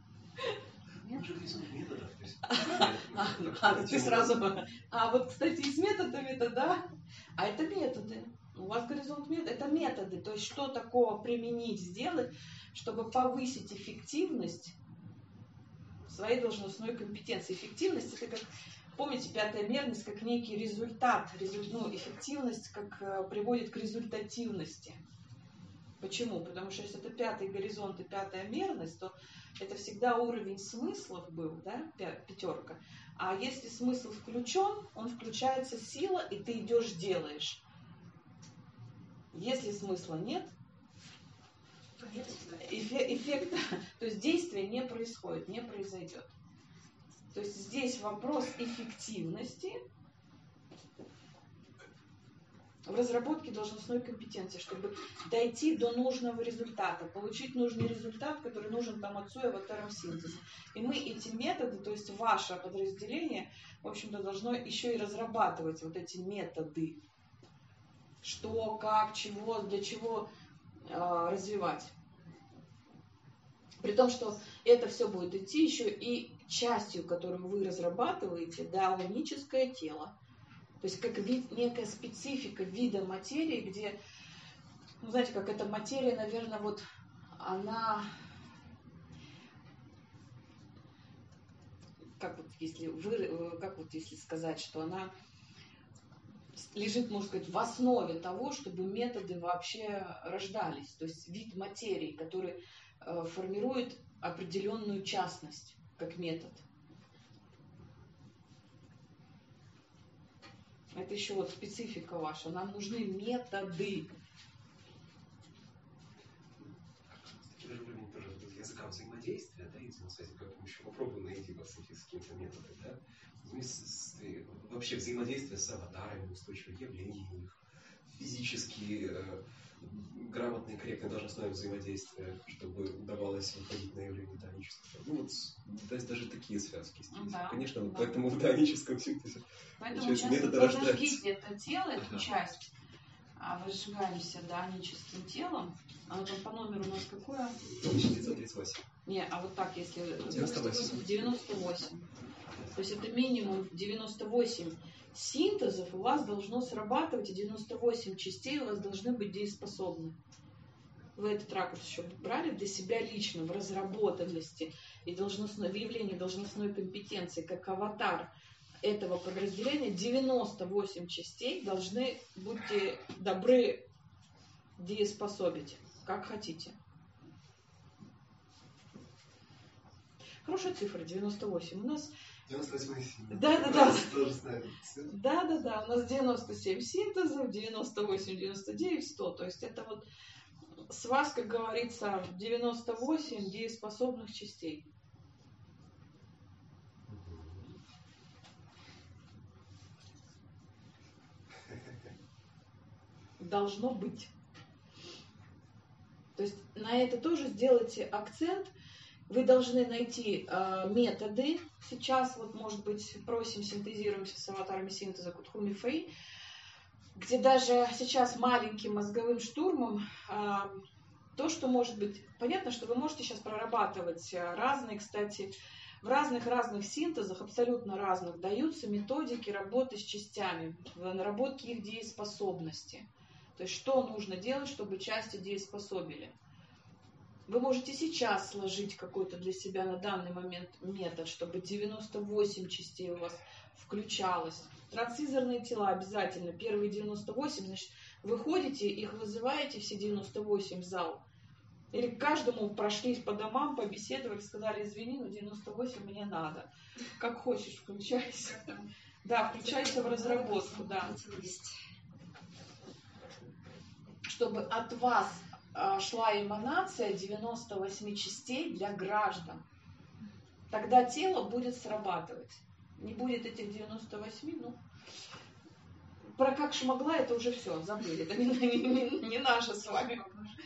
Ты сразу... А вот, кстати, и с методами-то, да? А это методы. У вас горизонт метод, это методы. То есть, что такого применить, сделать, чтобы повысить эффективность своей должностной компетенции. Эффективность это как, помните, пятая мерность, как некий результат. Ну, эффективность как приводит к результативности. Почему? Потому что если это пятый горизонт и пятая мерность, то это всегда уровень смыслов был, да, пятерка. А если смысл включен, он включается сила, и ты идешь, делаешь. Если смысла нет, эффекта, то есть действия не происходит, не произойдет. То есть здесь вопрос эффективности в разработке должностной компетенции, чтобы дойти до нужного результата, получить нужный результат, который нужен там отцу и аватарам синтеза. И мы эти методы, то есть ваше подразделение, в общем-то, должно еще и разрабатывать вот эти методы. Что, как, чего, для чего развивать. При том, что это все будет идти еще и частью, которую вы разрабатываете, даоническое тело. То есть как вид, некая специфика вида материи, где, ну, знаете, как эта материя, наверное, вот она, как вот если сказать, что она лежит, можно сказать, в основе того, чтобы методы вообще рождались. То есть вид материи, который формирует определенную частность как метод. Это еще вот специфика ваша. Нам нужны методы. Такие же уровни тоже языка взаимодействия, да, и взаимосвязи, как мы еще попробуем найти вас с какими-то методами, да. Вообще взаимодействие с аватарами, устойчивых явлений, их физически грамотное и корректное должностное взаимодействие, чтобы удавалось выходить на явление даонического. Ну вот, даже такие связки есть. Да, конечно, да. Поэтому в даоническом синтезе Поэтому сейчас методы вы рождаются. зажгите это тело, эту часть. Выжигаемся даоническим телом. Оно там по номеру у нас какое? 1938. Не, а вот так, если 98. 98. То есть это минимум 98 синтезов у вас должно срабатывать, и 98 частей у вас должны быть дееспособны. Вы этот ракурс еще брали для себя лично, в разработанности и выявлении должностной компетенции, как аватар этого подразделения, 98 частей должны, будьте добры, дееспособить, как хотите. Хорошая цифра, 98. У нас 98 синтезов. Да. Тоже знаю. Да. У нас 97 синтезов, 98, 99, 100. То есть это вот с вас, как говорится, 98 дееспособных частей. Должно быть. То есть на это тоже сделайте акцент. Вы должны найти методы. Сейчас, вот, может быть, просим, синтезируемся с аватарами синтеза Кутхуми Фэй, где даже сейчас маленьким мозговым штурмом то, что может быть... Понятно, что вы можете сейчас прорабатывать разные, кстати, в разных синтезах, абсолютно разных, даются методики работы с частями, наработки их дееспособности. То есть что нужно делать, чтобы части дееспособили. Вы можете сейчас сложить какой-то для себя на данный момент метод, чтобы 98 частей у вас включалось. Трансизорные тела обязательно. Первые 98, значит, вы ходите, их вызываете, все 98 в зал. Или каждому прошлись по домам, побеседовали, сказали, извини, но 98 мне надо. Как хочешь, включайся. Да, включайся в разработку, да. Чтобы от вас шла эманация 98 частей для граждан. Тогда тело будет срабатывать. Не будет этих 98, про как шмогла, это уже все, забыли. Это не наше с вами.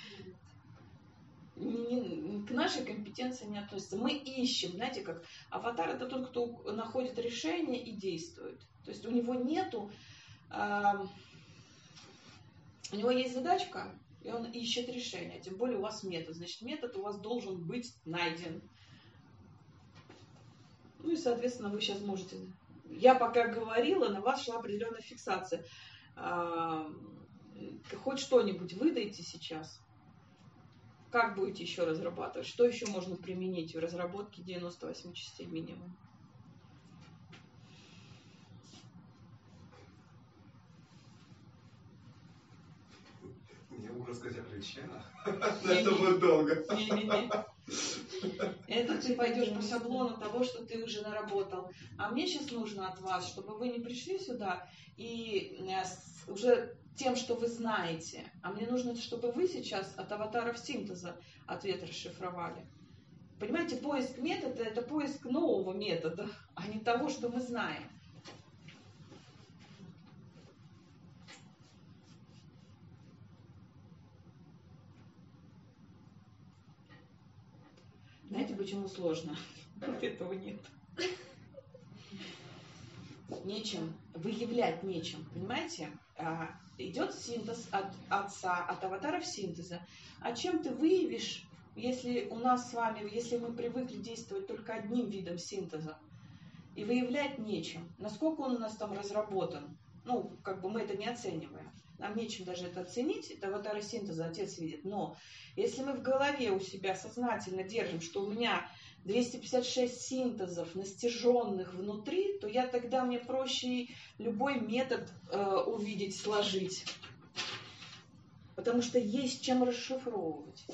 К нашей компетенции не относится. Мы ищем, знаете, как аватар — это тот, кто находит решение и действует. То есть у него нету... У него есть задачка, и он ищет решение. Тем более у вас метод. Значит, метод у вас должен быть найден. Ну и, соответственно, вы сейчас можете... Я пока говорила, на вас шла определенная фиксация. Хоть что-нибудь выдайте сейчас. Как будете еще разрабатывать? Что еще можно применить в разработке 98 частей минимум? Я могу рассказать о ключах. Но это будет долго. Не. Это ты пойдешь по шаблону того, что ты уже наработал. А мне сейчас нужно от вас, чтобы вы не пришли сюда и уже тем, что вы знаете. А мне нужно, чтобы вы сейчас от аватаров синтеза ответ расшифровали. Понимаете, поиск метода — это поиск нового метода, а не того, что мы знаем. Знаете, почему сложно? Вот этого нет. Нечем, выявлять нечем, понимаете? Идет синтез от отца, от аватаров синтеза. А чем ты выявишь, если у нас с вами, если мы привыкли действовать только одним видом синтеза, и выявлять нечем? Насколько он у нас там разработан? Мы это не оцениваем. Нам нечем даже это оценить, это аватары синтеза отец видит. Но если мы в голове у себя сознательно держим, что у меня 256 синтезов, настиженных внутри, то тогда мне проще любой метод увидеть, сложить. Потому что есть чем расшифровывать.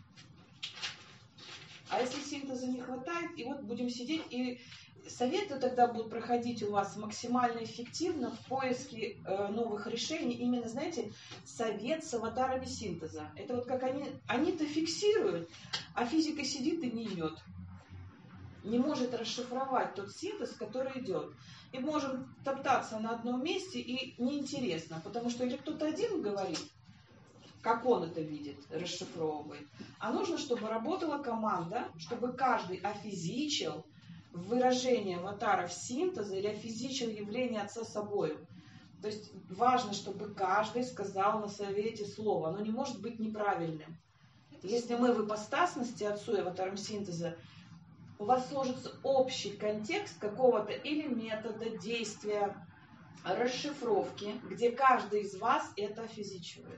А если синтеза не хватает, и вот будем сидеть, и советы тогда будут проходить у вас максимально эффективно в поиске новых решений. Именно, знаете, совет с аватарами синтеза. Это вот как они-то фиксируют, а физика сидит и не идет. Не может расшифровать тот синтез, который идет. И можем топтаться на одном месте, и неинтересно, потому что или кто-то один говорит, как он это видит, расшифровывает. А нужно, чтобы работала команда, чтобы каждый офизичил выражение аватаров синтеза или офизичил явление отца собою. То есть важно, чтобы каждый сказал на совете слово. Оно не может быть неправильным. Если мы в ипостасности отцу и аватарам синтеза, у вас сложится общий контекст какого-то или метода, действия, расшифровки, где каждый из вас это офизичивает.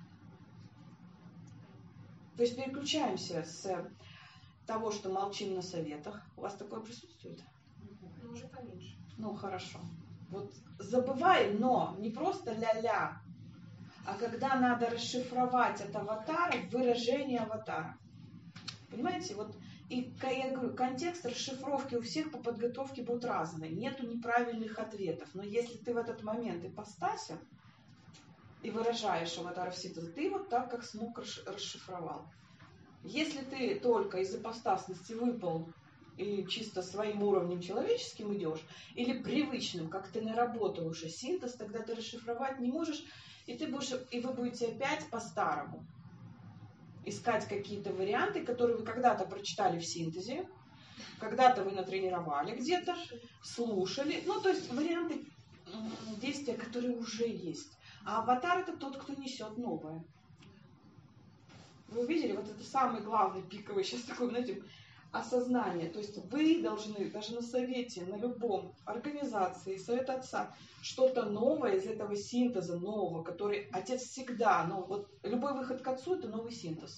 То есть переключаемся с того, что молчим на советах. У вас такое присутствует? Ну, уже поменьше. Ну, хорошо. Вот забываем, но не просто ля-ля, а когда надо расшифровать от аватара выражение аватара. Понимаете? Вот и я говорю, контекст расшифровки у всех по подготовке будут разные. Нету неправильных ответов. Но если ты в этот момент ипостасен и выражаешь аватаров синтеза, ты вот так, как смог, расшифровал. Если ты только из ипостасности выпал и чисто своим уровнем человеческим идешь, или привычным, как ты наработал уже синтез, тогда ты расшифровать не можешь, и вы будете опять по-старому искать какие-то варианты, которые вы когда-то прочитали в синтезе, когда-то вы натренировали где-то, слушали. Ну, то есть варианты действия, которые уже есть. А аватар — это тот, кто несет новое. Вы увидели, вот это самый главный пиковый сейчас такой, знаете, осознание. То есть вы должны даже на совете, на любом организации, совет отца, что-то новое из этого синтеза нового, который отец всегда, вот любой выход к отцу — это новый синтез.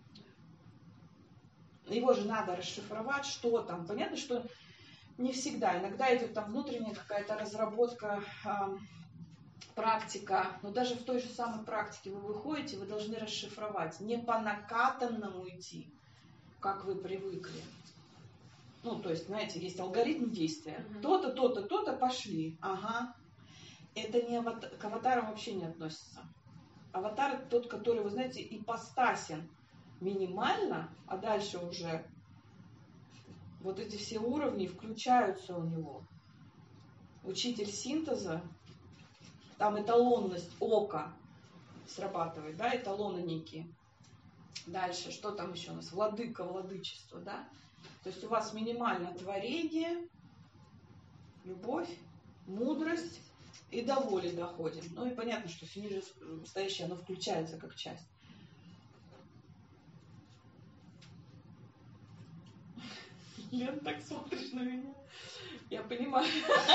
Его же надо расшифровать, что там. Понятно, что не всегда. Иногда идет там внутренняя какая-то разработка, практика, но даже в той же самой практике вы выходите, вы должны расшифровать, не по накатанному идти, как вы привыкли. Ну, то есть, знаете, есть алгоритм действия. То-то, то-то, то-то, пошли. Ага. Это к аватарам вообще не относится. Аватар — это тот, который, вы знаете, ипостасен минимально, а дальше уже вот эти все уровни включаются у него. Учитель синтеза, там эталонность ока срабатывает, да, эталоны некие. Дальше, что там еще у нас? Владыка, владычество, да? То есть у вас минимально творение, любовь, мудрость и до воли доходим. Ну и понятно, что все ниже стоящее, оно включается как часть. Лен, так смотришь на меня. Я понимаю.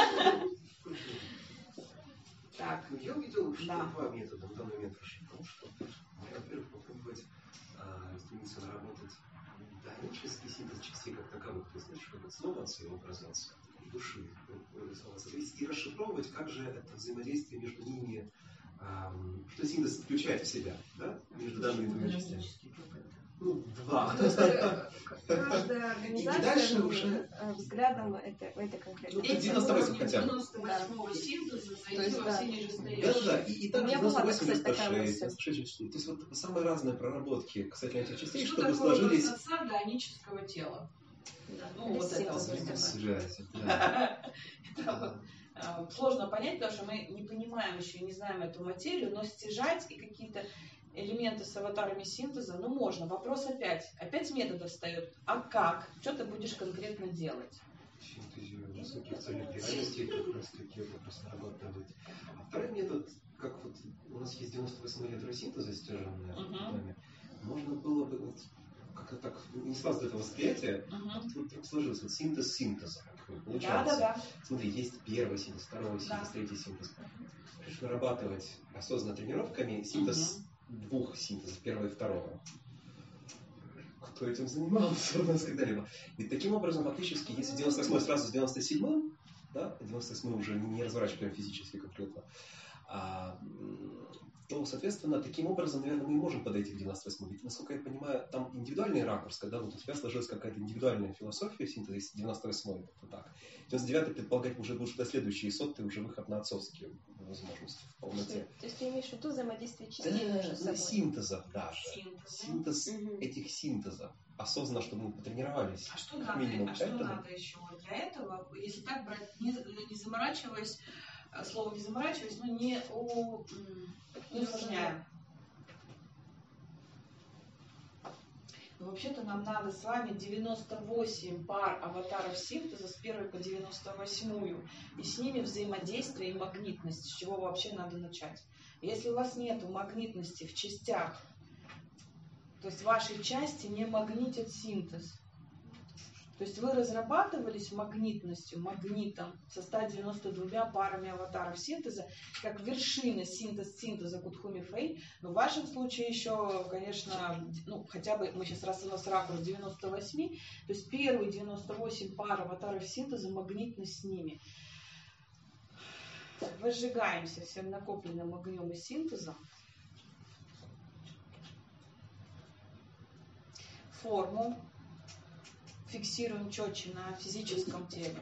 Так. Ну, я увидел, что два метода в данный момент расшифровки. Во-первых, попробовать стремиться наработать донический синтез частей как таковых. То есть, знаешь, как слово отца и образ отца, и души слова отца. И расшифровывать, как же это взаимодействие между ними, что синтез включает в себя, да, между данными двумя частями. Ну, два. Каждая организация уже взглядом это конкретно. Ну, 98 хотя бы. 98-го синтеза зайти во все нижестоящие. Да, и также 98-96. То есть вот самые разные проработки касательно этих частей, что чтобы такое сложились... образ отца донического тела? Ну, вот это сложно понять, потому что мы не понимаем еще, не знаем эту материю, но стяжать и какие-то элементы с аватарами синтеза, ну можно. Вопрос опять метода встает. А как? Что ты будешь конкретно делать? Синтезируем высоких цельных реальностей, как раз таки это просто наработать. А второй метод, как вот у нас есть 98 ядро синтеза стяженное нами, можно было бы вот как-то так, не сразу это восприятие, вот так сложилось, вот синтез синтеза. Получается. Да. Смотри, есть первый синтез, второй синтез, третий синтез. Хочешь нарабатывать осознанно тренировками синтез двух синтезов, первого и второго. кто этим занимался у нас когда-либо. Ведь таким образом, фактически, если 98-й сразу с 97-м, да, 98-й уже не разворачиваем физически конкретно, то, соответственно, таким образом, наверное, мы и можем подойти к 98-му. Ведь, насколько я понимаю, там индивидуальный ракурс, когда вот у тебя сложилась какая-то индивидуальная философия синтеза, если 98-й, это так. 99-й, предполагать, уже будут следующие 100-й, уже выход на отцовские возможности в полноте. То есть ты имеешь в виду взаимодействие частей между собой? Синтезов даже. Синтез этих синтезов. Осознанно, чтобы мы потренировались. А что надо, надо еще для этого, если так брать, не заморачиваясь, слово не заморачиваясь, но не усложняя. Вообще-то нам надо с вами 98 пар аватаров синтеза с 1 по 98, и с ними взаимодействие и магнитность, с чего вообще надо начать. Если у вас нет магнитности в частях, то есть ваши части не магнитят синтез. То есть вы разрабатывались магнитностью, магнитом со 192 парами аватаров синтеза, как вершина синтеза Кутхуми Фэй. Но в вашем случае еще, конечно, хотя бы мы сейчас у нас ракурс 98, то есть первые 98 пар аватаров синтеза, магнитность с ними. Возжигаемся всем накопленным огнем и синтезом. Форму фиксируем четче на физическом теле.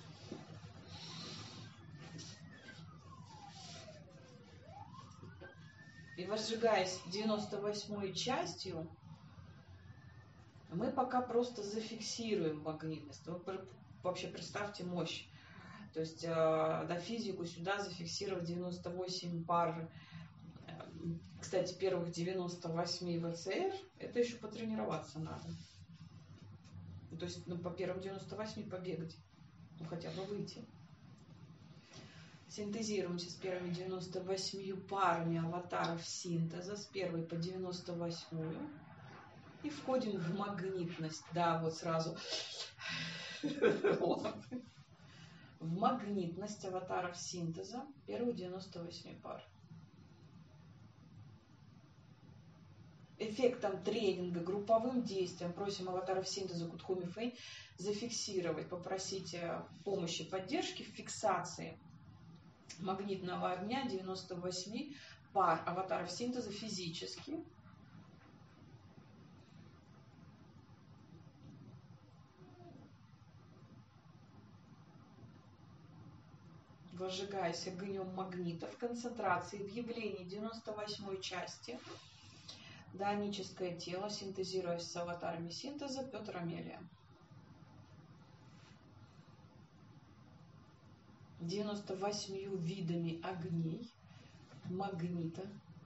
И возжигаясь 98-й частью, мы пока просто зафиксируем магнитность. Вы вообще представьте мощь. То есть физику сюда зафиксировать 98 пар. Кстати, первых 98 ВЦР, это еще потренироваться надо. То есть по первым 98 побегать, хотя бы выйти. Синтезируемся с первыми 98 парами аватаров синтеза, с 1 по 98 и входим в магнитность. Да, вот сразу. В магнитность аватаров синтеза, первые 98 пар. Эффектом тренинга, групповым действием просим аватаров синтеза Кутхуми Фэй зафиксировать, попросить помощи, поддержки в фиксации магнитного огня 98 пар аватаров синтеза физически. Возжигаясь огнем магнита в концентрации в явлении 98 части. Даоническое тело, синтезируясь с аватарами синтеза, Петр Амелия. 98 видами огней, магнита.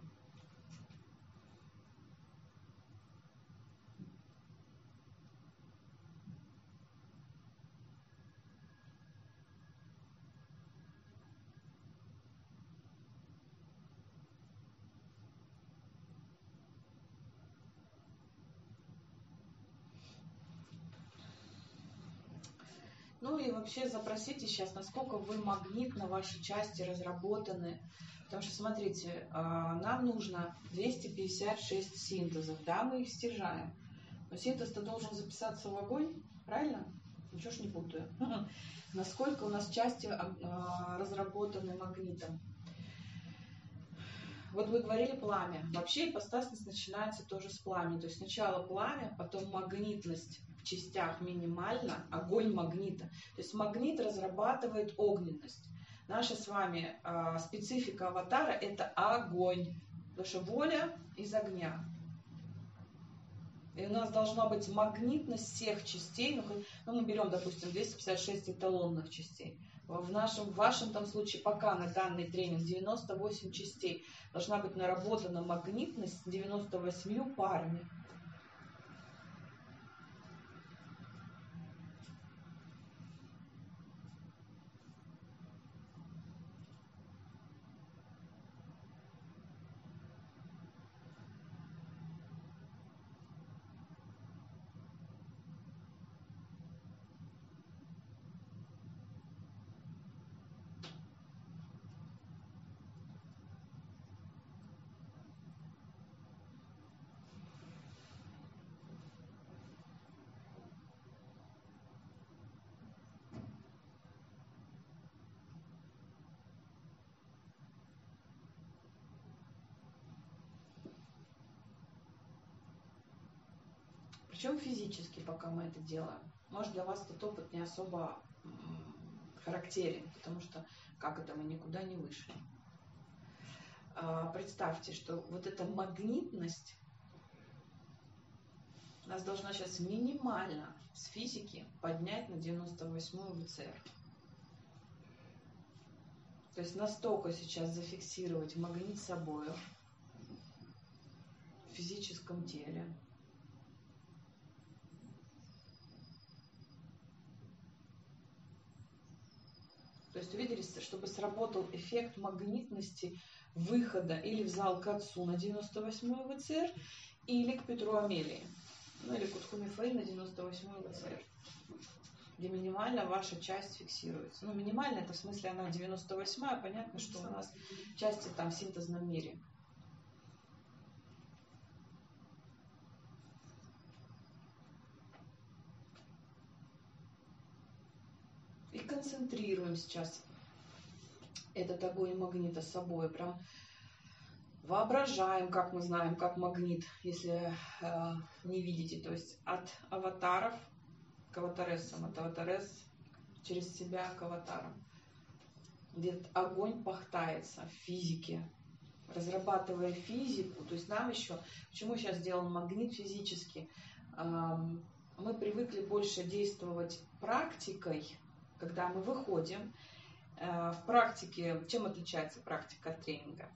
Ну и вообще запросите сейчас, насколько вы магнитно, ваши части разработаны. Потому что, смотрите, нам нужно 256 синтезов, да, мы их стяжаем. Но синтез-то должен записаться в огонь, правильно? Ничего ж не путаю. Насколько у нас части разработаны магнитом. Вот вы говорили пламя. Вообще ипостасность начинается тоже с пламени. То есть сначала пламя, потом магнитность в частях минимальна, огонь магнита. То есть магнит разрабатывает огненность. Наша с вами специфика аватара – это огонь. Потому что воля из огня. И у нас должна быть магнитность всех частей. Мы берем, допустим, 256 эталонных частей. В вашем там случае пока на данный тренинг 98 частей. Должна быть наработана магнитность с 98 парами. Причем физически, пока мы это делаем. Может, для вас этот опыт не особо характерен, потому что как это мы никуда не вышли. Представьте, что вот эта магнитность нас должна сейчас минимально с физики поднять на 98-ю ВЦР. То есть настолько сейчас зафиксировать магнит собою в физическом теле. То есть увидели, чтобы сработал эффект магнитности выхода или в зал к отцу на 98-ю ВЦР, или к Петру Амелии, ну или к Утху Мифаэль на 98-ю ВЦР, где минимально ваша часть фиксируется. Ну, минимально, это в смысле она 98-я, понятно, что у нас части там в синтезном мире. И концентрируем сейчас этот огонь магнита с собой. Прям воображаем, как мы знаем, как магнит, если не видите. То есть от аватаров к аватаресам, от аватарес через себя к аватарам. Где этот огонь пахтается в физике, разрабатывая физику. То есть нам еще, почему сейчас делаем магнит физически, мы привыкли больше действовать практикой, когда мы выходим. В практике, чем отличается практика от тренинга?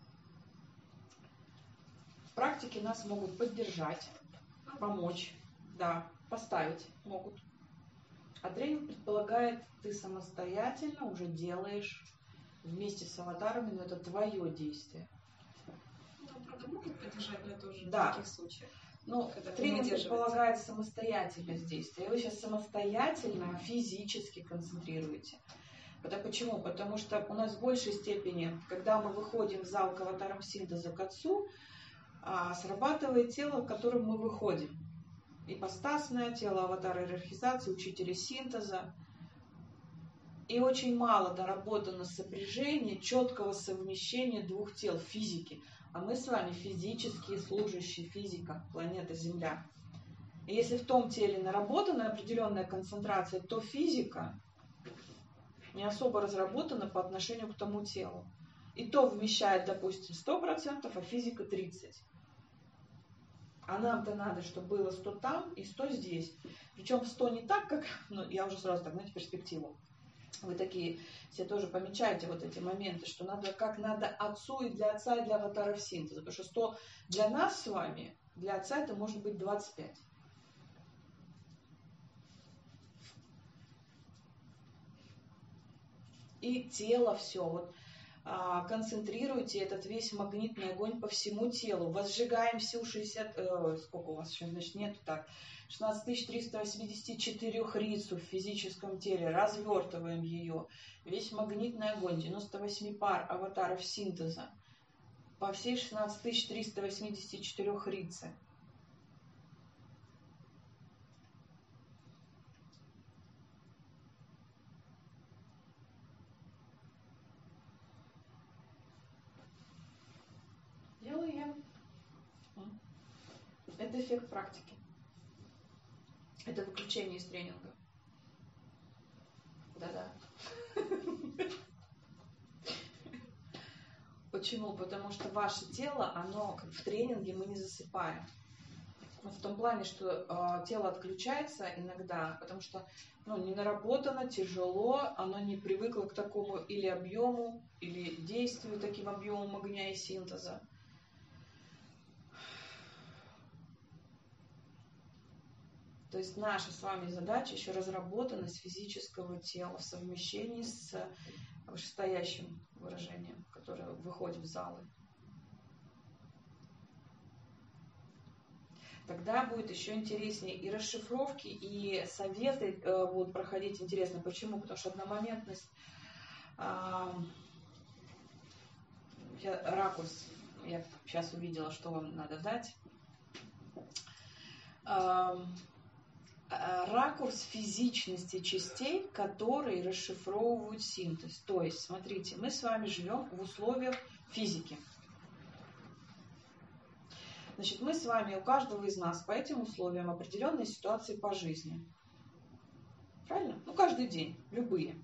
В практике нас могут поддержать, помочь, да, поставить могут. А тренинг предполагает, ты самостоятельно уже делаешь вместе с аватарами, но это твое действие. Ну, правда, могут поддержать, но это уже Да. в таких случаях. Ну, тренинг предполагает самостоятельность действия. И вы сейчас самостоятельно, физически концентрируете. Это почему? Потому что у нас в большей степени, когда мы выходим в зал к аватарам синтеза к отцу, срабатывает тело, к которому мы выходим. Ипостасное тело, аватар иерархизации, учители синтеза. И очень мало доработано сопряжение, четкого совмещения двух тел физики. А мы с вами физические служащие, физика, планета Земля. И если в том теле наработана определенная концентрация, то физика не особо разработана по отношению к тому телу. И то вмещает, допустим, 100%, а физика 30%. А нам-то надо, чтобы было 100 там и 100 здесь. Причем 100 не так, как... Ну, я уже сразу так, знаете, перспективу. Вы такие все тоже помечаете вот эти моменты, что надо, как надо отцу и для отца, и для аватаров синтеза. Потому что 100 для нас с вами, для отца это может быть 25. И тело все. Вот, концентрируйте этот весь магнитный огонь по всему телу. Возжигаем всю 60... сколько у вас еще, значит, нету так. 16 384 рицу в физическом теле. Развертываем ее. Весь магнитный огонь. 98 пар аватаров синтеза. По всей 16 384 рице. Делаем. Это эффект практики. Это выключение из тренинга. Да-да. Почему? Потому что ваше тело, оно как в тренинге мы не засыпаем. В том плане, что тело отключается иногда, потому что не наработано, тяжело, оно не привыкло к такому или объему, или действию таким объемом огня и синтеза. То есть наша с вами задача еще разработанность физического тела в совмещении с вышестоящим выражением, которое выходит в залы. Тогда будет еще интереснее и расшифровки, и советы будут проходить интересно. Почему? Потому что одномоментность, ракурс, я сейчас увидела, что вам надо дать. Ракурс физичности частей, которые расшифровывают синтез. То есть, смотрите, мы с вами живем в условиях физики. Значит, мы с вами, у каждого из нас по этим условиям определенные ситуации по жизни. Правильно? Ну, каждый день, любые.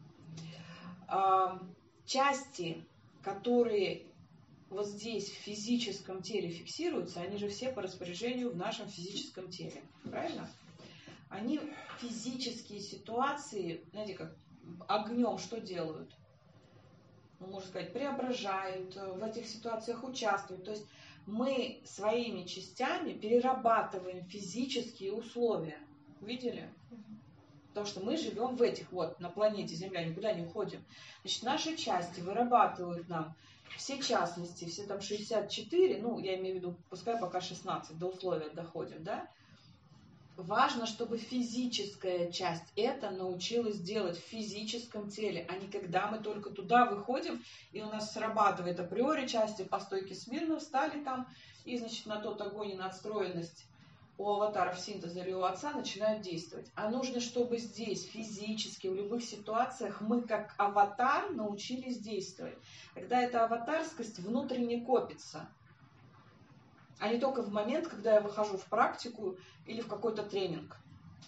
Части, которые вот здесь в физическом теле фиксируются, они же все по распоряжению в нашем физическом теле. Правильно? Они физические ситуации, знаете, как огнем что делают? Ну, можно сказать, преображают, в этих ситуациях участвуют. То есть мы своими частями перерабатываем физические условия. Видели? Потому что мы живем в этих вот, на планете Земля, никуда не уходим. Значит, наши части вырабатывают нам все частности, все там 64, ну, я имею в виду, пускай пока 16, до условия доходим, да? Важно, чтобы физическая часть это научилась делать в физическом теле, а не когда мы только туда выходим, и у нас срабатывает априори части по стойке смирно, встали там, и, значит, на тот огонь и надстроенность у аватаров синтеза или у отца начинают действовать. А нужно, чтобы здесь физически, в любых ситуациях мы как аватар научились действовать. Когда эта аватарскость внутренне копится, а не только в момент, когда я выхожу в практику или в какой-то тренинг.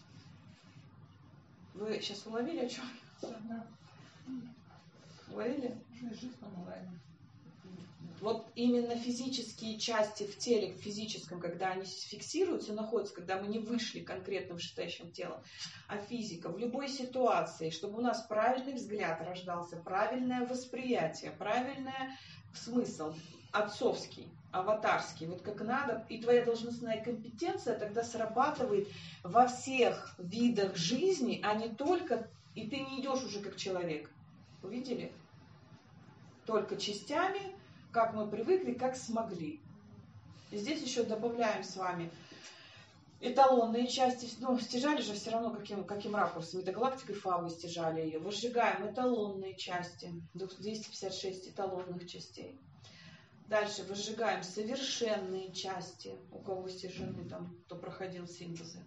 Вы сейчас уловили, о чем? Да. Уловили? Жизнь онлайн. Вот именно физические части в теле, в физическом, когда они фиксируются, находятся, когда мы не вышли конкретно в вышестоящем телом, а физика в любой ситуации, чтобы у нас правильный взгляд рождался, правильное восприятие, правильный смысл, отцовский, аватарский, вот как надо, и твоя должностная компетенция тогда срабатывает во всех видах жизни, а не только, и ты не идешь уже как человек. Увидели? Только частями, как мы привыкли, как смогли. И здесь еще добавляем с вами эталонные части. Ну, стяжали же все равно каким ракурсом. Это галактикой Фабы стяжали ее. Выжигаем эталонные части. 256 эталонных частей. Дальше выжигаем совершенные части. У кого стяжены там, кто проходил синтезы.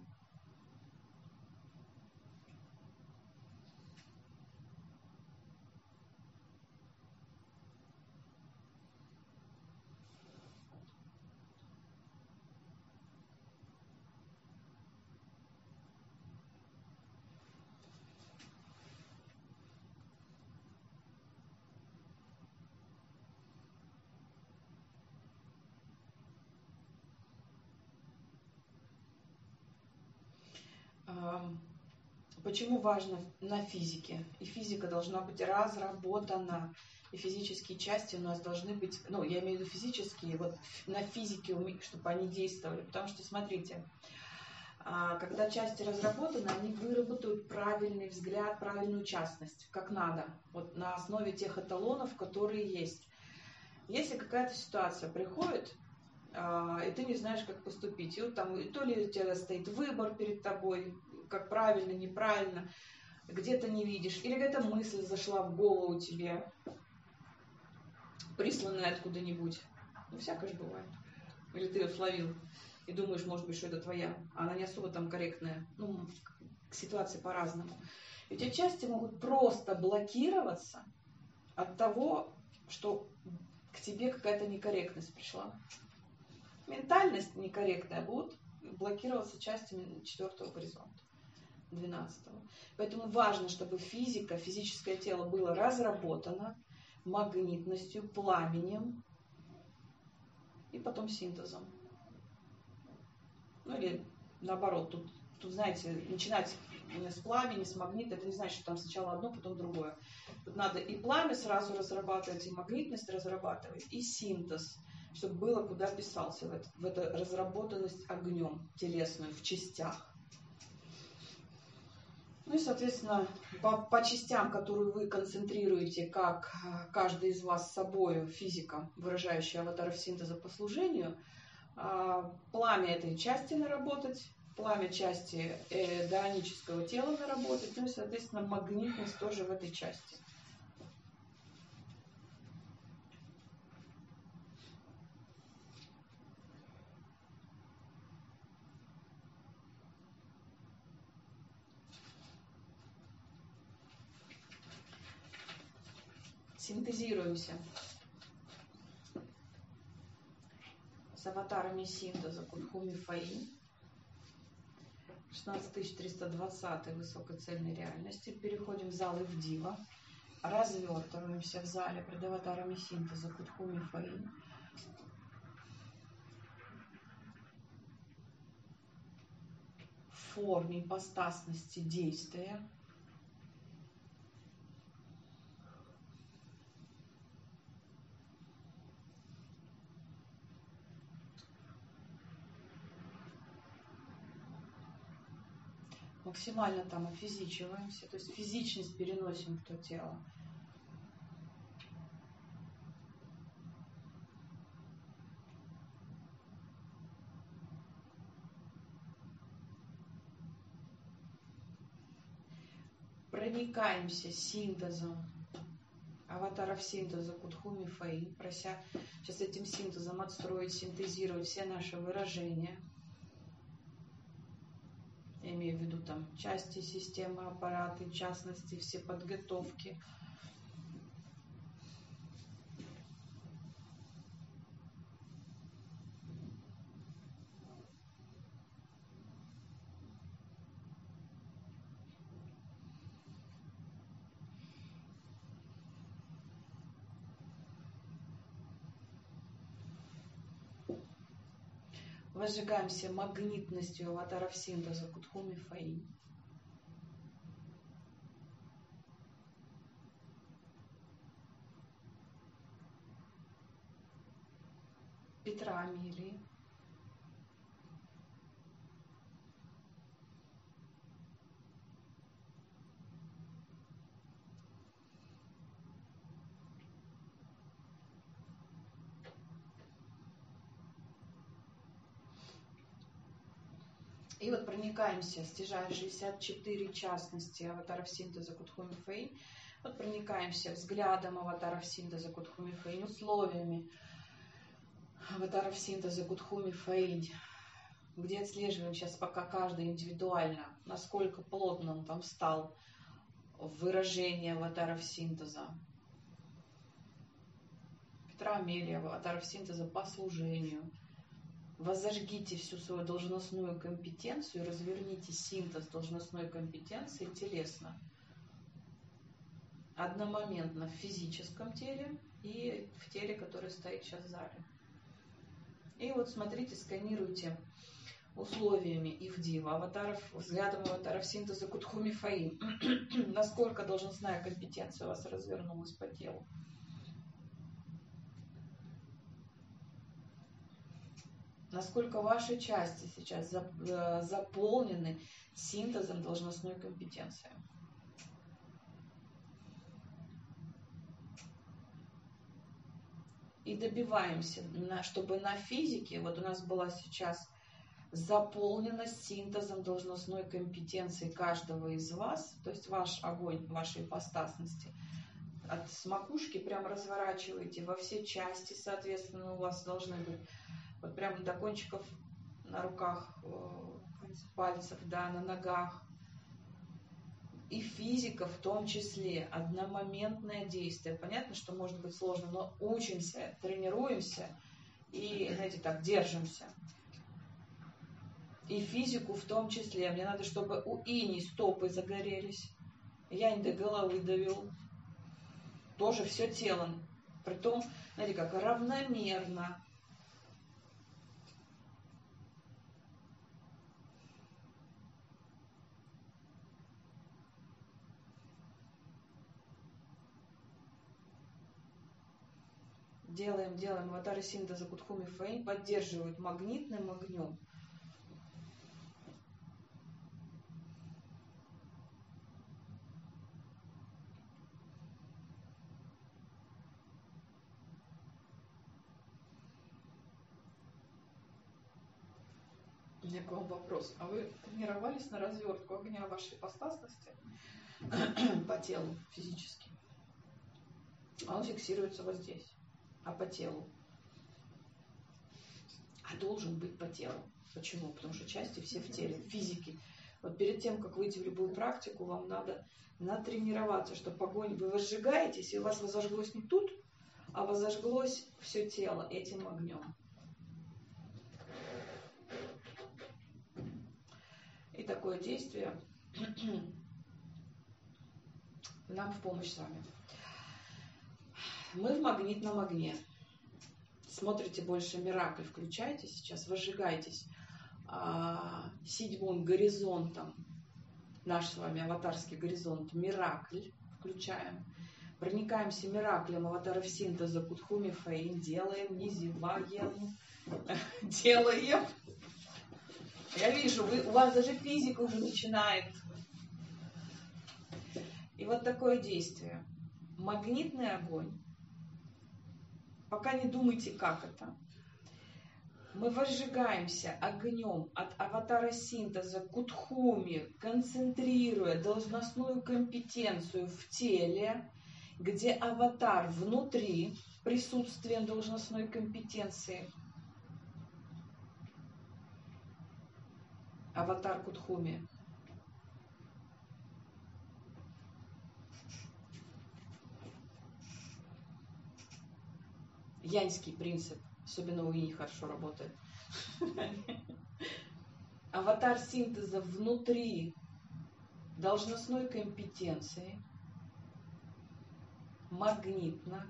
Почему важно на физике? И физика должна быть разработана. И физические части у нас должны быть, ну, я имею в виду физические, вот на физике, чтобы они действовали. Потому что, смотрите, когда части разработаны, они выработают правильный взгляд, правильную частность, как надо, вот на основе тех эталонов, которые есть. Если какая-то ситуация приходит, и ты не знаешь, как поступить, и вот там, то ли у тебя стоит выбор перед тобой, как правильно, неправильно, где-то не видишь, или какая-то мысль зашла в голову тебе, присланная откуда-нибудь. Ну, всякое же бывает. Или ты ее словил и думаешь, может быть, что это твоя, а она не особо там корректная. Ну, ситуации по-разному. И эти части могут просто блокироваться от того, что к тебе какая-то некорректность пришла. Ментальность некорректная будет блокироваться частями 4-го горизонта, 12-го. Поэтому важно, чтобы физика, физическое тело было разработано магнитностью, пламенем и потом синтезом. Ну или наоборот, тут знаете, начинать с пламени, с магнита, это не значит, что там сначала одно, потом другое. Тут надо и пламя сразу разрабатывать, и магнитность разрабатывать, и синтез, чтобы было куда писался в эту разработанность огнем телесную, в частях. Ну и, соответственно, по частям, которые вы концентрируете, как каждый из вас с собой, физика, выражающая аватаров синтеза по служению, пламя этой части наработать, пламя части даонического тела наработать, ну и, соответственно, магнитность тоже в этой части. Синтезируемся. с аватарами синтеза Кудхуми Фаин. 16320 высокой цельной реальности. Переходим в зал Ивдива. Развертываемся в зале пред аватарами синтеза Кудхуми Фаин. В форме ипостасности действия. Максимально там офизичиваемся, то есть физичность переносим в то тело. Проникаемся синтезом аватаров синтеза Кудхуми Фаин, прося сейчас этим синтезом отстроить, синтезировать все наши выражения. Я имею в виду там части системы, аппараты, в частности, все подготовки. Возжигаемся магнитностью аватаров синтеза Кудхуми Фаин. Петра Амелии. И вот проникаемся, стяжая 64 частности аватаров синтеза Кудхуми Фаин, вот проникаемся взглядом аватаров синтеза Кудхуми Фаин, условиями аватаров синтеза Кудхуми Фаин, где отслеживаем сейчас пока каждый индивидуально, насколько плотно он там стал в выражении аватаров синтеза. Петра Амелия, аватаров синтеза по служению. Возожгите всю свою должностную компетенцию, разверните синтез должностной компетенции телесно. Одномоментно в физическом теле и в теле, которое стоит сейчас в зале. И вот смотрите, сканируйте условиями Ивдива, аватаров, взглядом аватаров синтеза Кудхуми Фаин. Насколько должностная компетенция у вас развернулась по телу. Насколько ваши части сейчас заполнены синтезом должностной компетенции. И добиваемся, чтобы на физике, вот у нас была сейчас заполненность синтезом должностной компетенции каждого из вас, то есть ваш огонь, вашей ипостасности, от макушки прям разворачиваете во все части, соответственно, у вас должны быть вот прямо до кончиков на руках, пальцев, да, на ногах. И физика в том числе, одномоментное действие. Понятно, что может быть сложно, но учимся, тренируемся и, знаете, так, держимся. И физику в том числе. Мне надо, чтобы у Ини стопы загорелись. Я не до головы довел. Тоже все тело. Притом, знаете, как равномерно. Делаем. Аватары синтеза Кудхуми Фаин поддерживают магнитным огнем. У меня к вам вопрос. А вы тренировались на развертку огня вашей ипостасности по телу физически? А он фиксируется вот здесь. А по телу? А должен быть по телу. Почему? Потому что части все в теле, в физике. Вот перед тем, как выйти в любую практику, вам надо натренироваться, что огонь вы возжигаетесь, и у вас возожглось не тут, а возожглось все тело этим огнем. И такое действие нам в помощь с вами. Мы в магнит на магне. Смотрите больше Миракль, включайте сейчас, возжигайтесь седьмым горизонтом, наш с вами аватарский горизонт, Миракль, включаем. Проникаемся Мираклем аватаров синтеза Кутхуми Фейн, делаем, не зеваем, делаем. Я вижу, у вас даже физика уже начинает. И вот такое действие. Магнитный огонь. Пока не думайте, как это. Мы возжигаемся огнем от аватара синтеза Кутхуми, концентрируя должностную компетенцию в теле, где аватар внутри присутствием должностной компетенции. Аватар Кутхуми. Яньский принцип. Особенно у Инь хорошо работает. Аватар синтеза внутри должностной компетенции. Магнитно.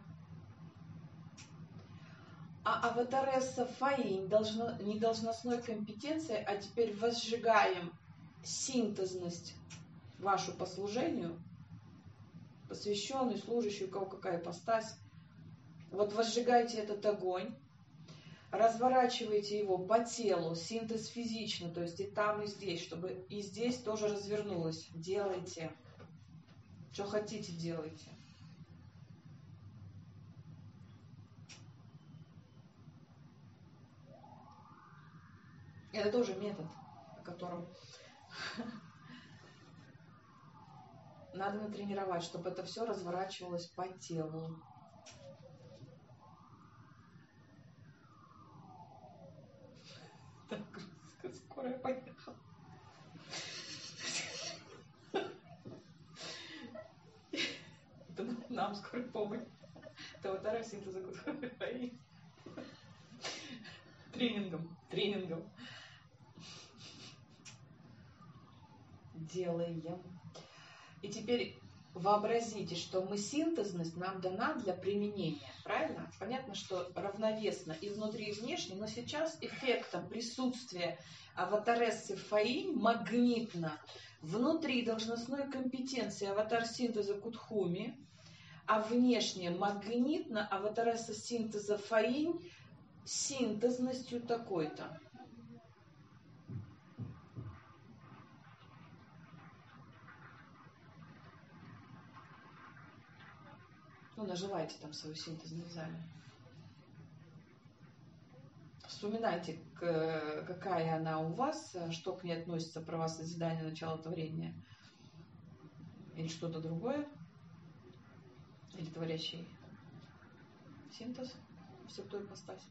А аватаресса Фаинь не должностной компетенции, а теперь возжигаем синтезность вашу по служению, посвященный, служащий, у кого какая ипостась. Вот возжигайте этот огонь, разворачивайте его по телу, синтез физично, то есть и там, и здесь, чтобы и здесь тоже развернулось. Делайте. Что хотите, делайте. Это тоже метод, о котором надо натренировать, чтобы это все разворачивалось по телу. Так, скорая поехала. Это нам скорая помощь. Это аватар синтеза Кутхуми. Тренингом. Делаем. И теперь вообразите, что синтезность нам дана для применения. Правильно? Понятно, что равновесно и внутри, и внешне, но сейчас эффектом присутствия аватарессы Фаинь магнитно внутри должностной компетенции аватар синтеза Кутхуми, а внешне магнитно аватаресса синтеза Фаинь синтезностью такой-то. Наживайте там свою синтезную в зале. Вспоминайте, какая она у вас, что к ней относится права созидания, начала творения. Или что-то другое. Или творящий синтез в святой ипостаси.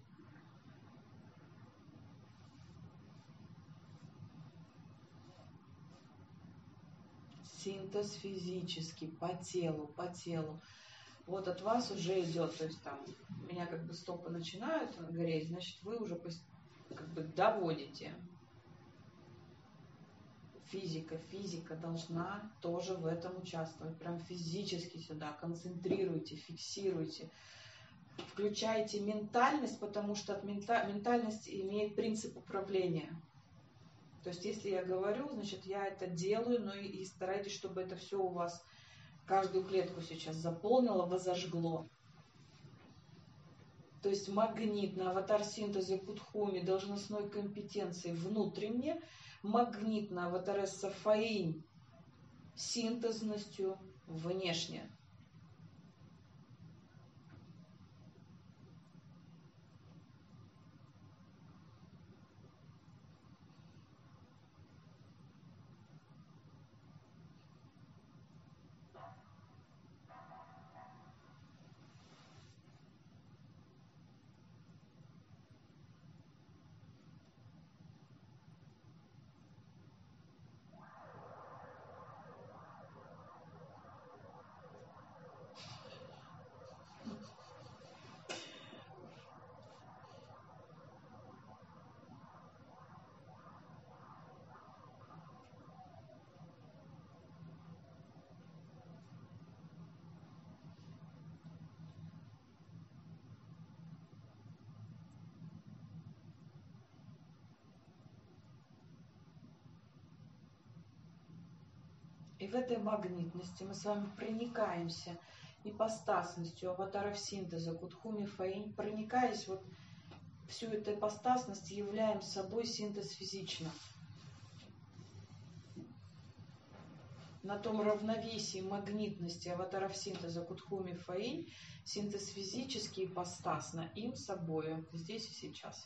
Синтез физический, по телу. Вот от вас уже идет, то есть там у меня как бы стопы начинают гореть, значит вы уже как бы доводите. Физика должна тоже в этом участвовать, прям физически сюда, концентрируйте, фиксируйте, включайте ментальность, потому что ментальность имеет принцип управления. То есть если я говорю, значит я это делаю, но и старайтесь, чтобы это все у вас каждую клетку сейчас заполнило, возожгло. То есть магнитно, аватар синтеза Кутхуми, должностной компетенции внутренне, магнитно, аватаресса Фаинь, синтезностью внешне. И в этой магнитности мы с вами проникаемся ипостасностью аватаров синтеза Кутхуми Фаинь, проникаясь вот всю эту ипостасность, являем собой синтез физично. На том равновесии магнитности аватаров синтеза Кутхуми Фаинь, синтез физический ипостасно им собою, здесь и сейчас.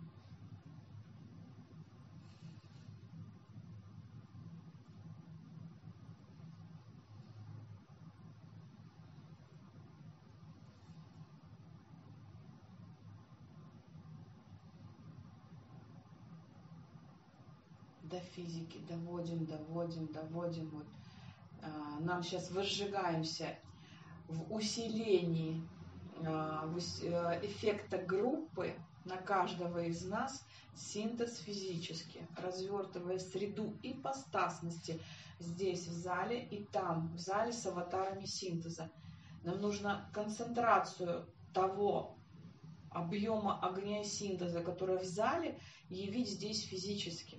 До физики доводим. Вот, нам сейчас возжигаемся в усилении эффекта группы на каждого из нас, синтез физически, развертывая среду ипостасности здесь в зале и там, в зале с аватарами синтеза. Нам нужно концентрацию того объема огня синтеза, который в зале, явить здесь физически.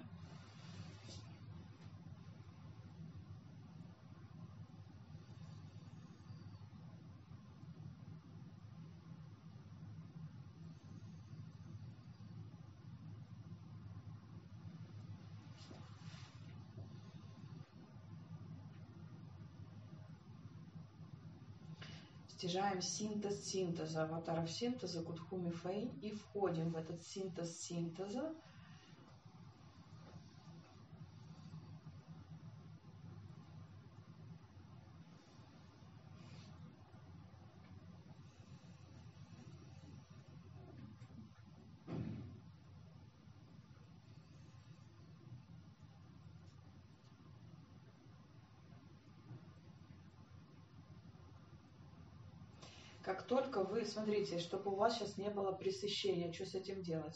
Стяжаем синтез синтеза, аватаров синтеза, Кутхуми Фаинь, и входим в этот синтез синтеза. Как только вы, смотрите, чтобы у вас сейчас не было пресыщения, что с этим делать?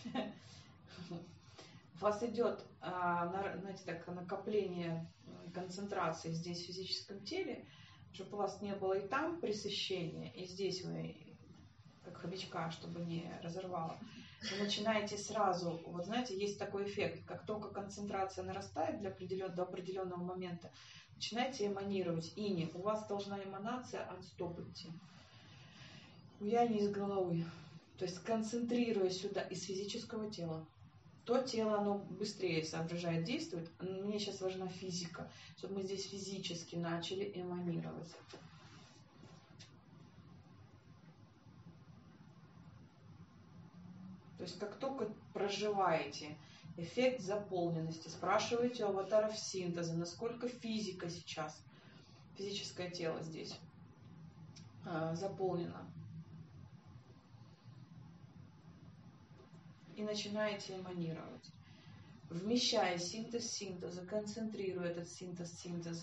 У вас идет, знаете, так, накопление концентрации здесь в физическом теле, чтобы у вас не было и там пресыщения, и здесь вы, как хомячка, чтобы не разорвало. Вы начинаете сразу, вот знаете, есть такой эффект, как только концентрация нарастает до определенного момента, начинаете эманировать ини. У вас должна эманация от стоп идти. Я не из головы. То есть концентрируя сюда из физического тела. То тело, оно быстрее соображает, действует. Мне сейчас важна физика, чтобы мы здесь физически начали эманировать. То есть как только проживаете эффект заполненности, спрашиваете у аватаров синтеза, насколько физика сейчас, физическое тело здесь заполнено. И начинаете эманировать. Вмещая синтез синтеза, концентрируя этот синтез синтеза.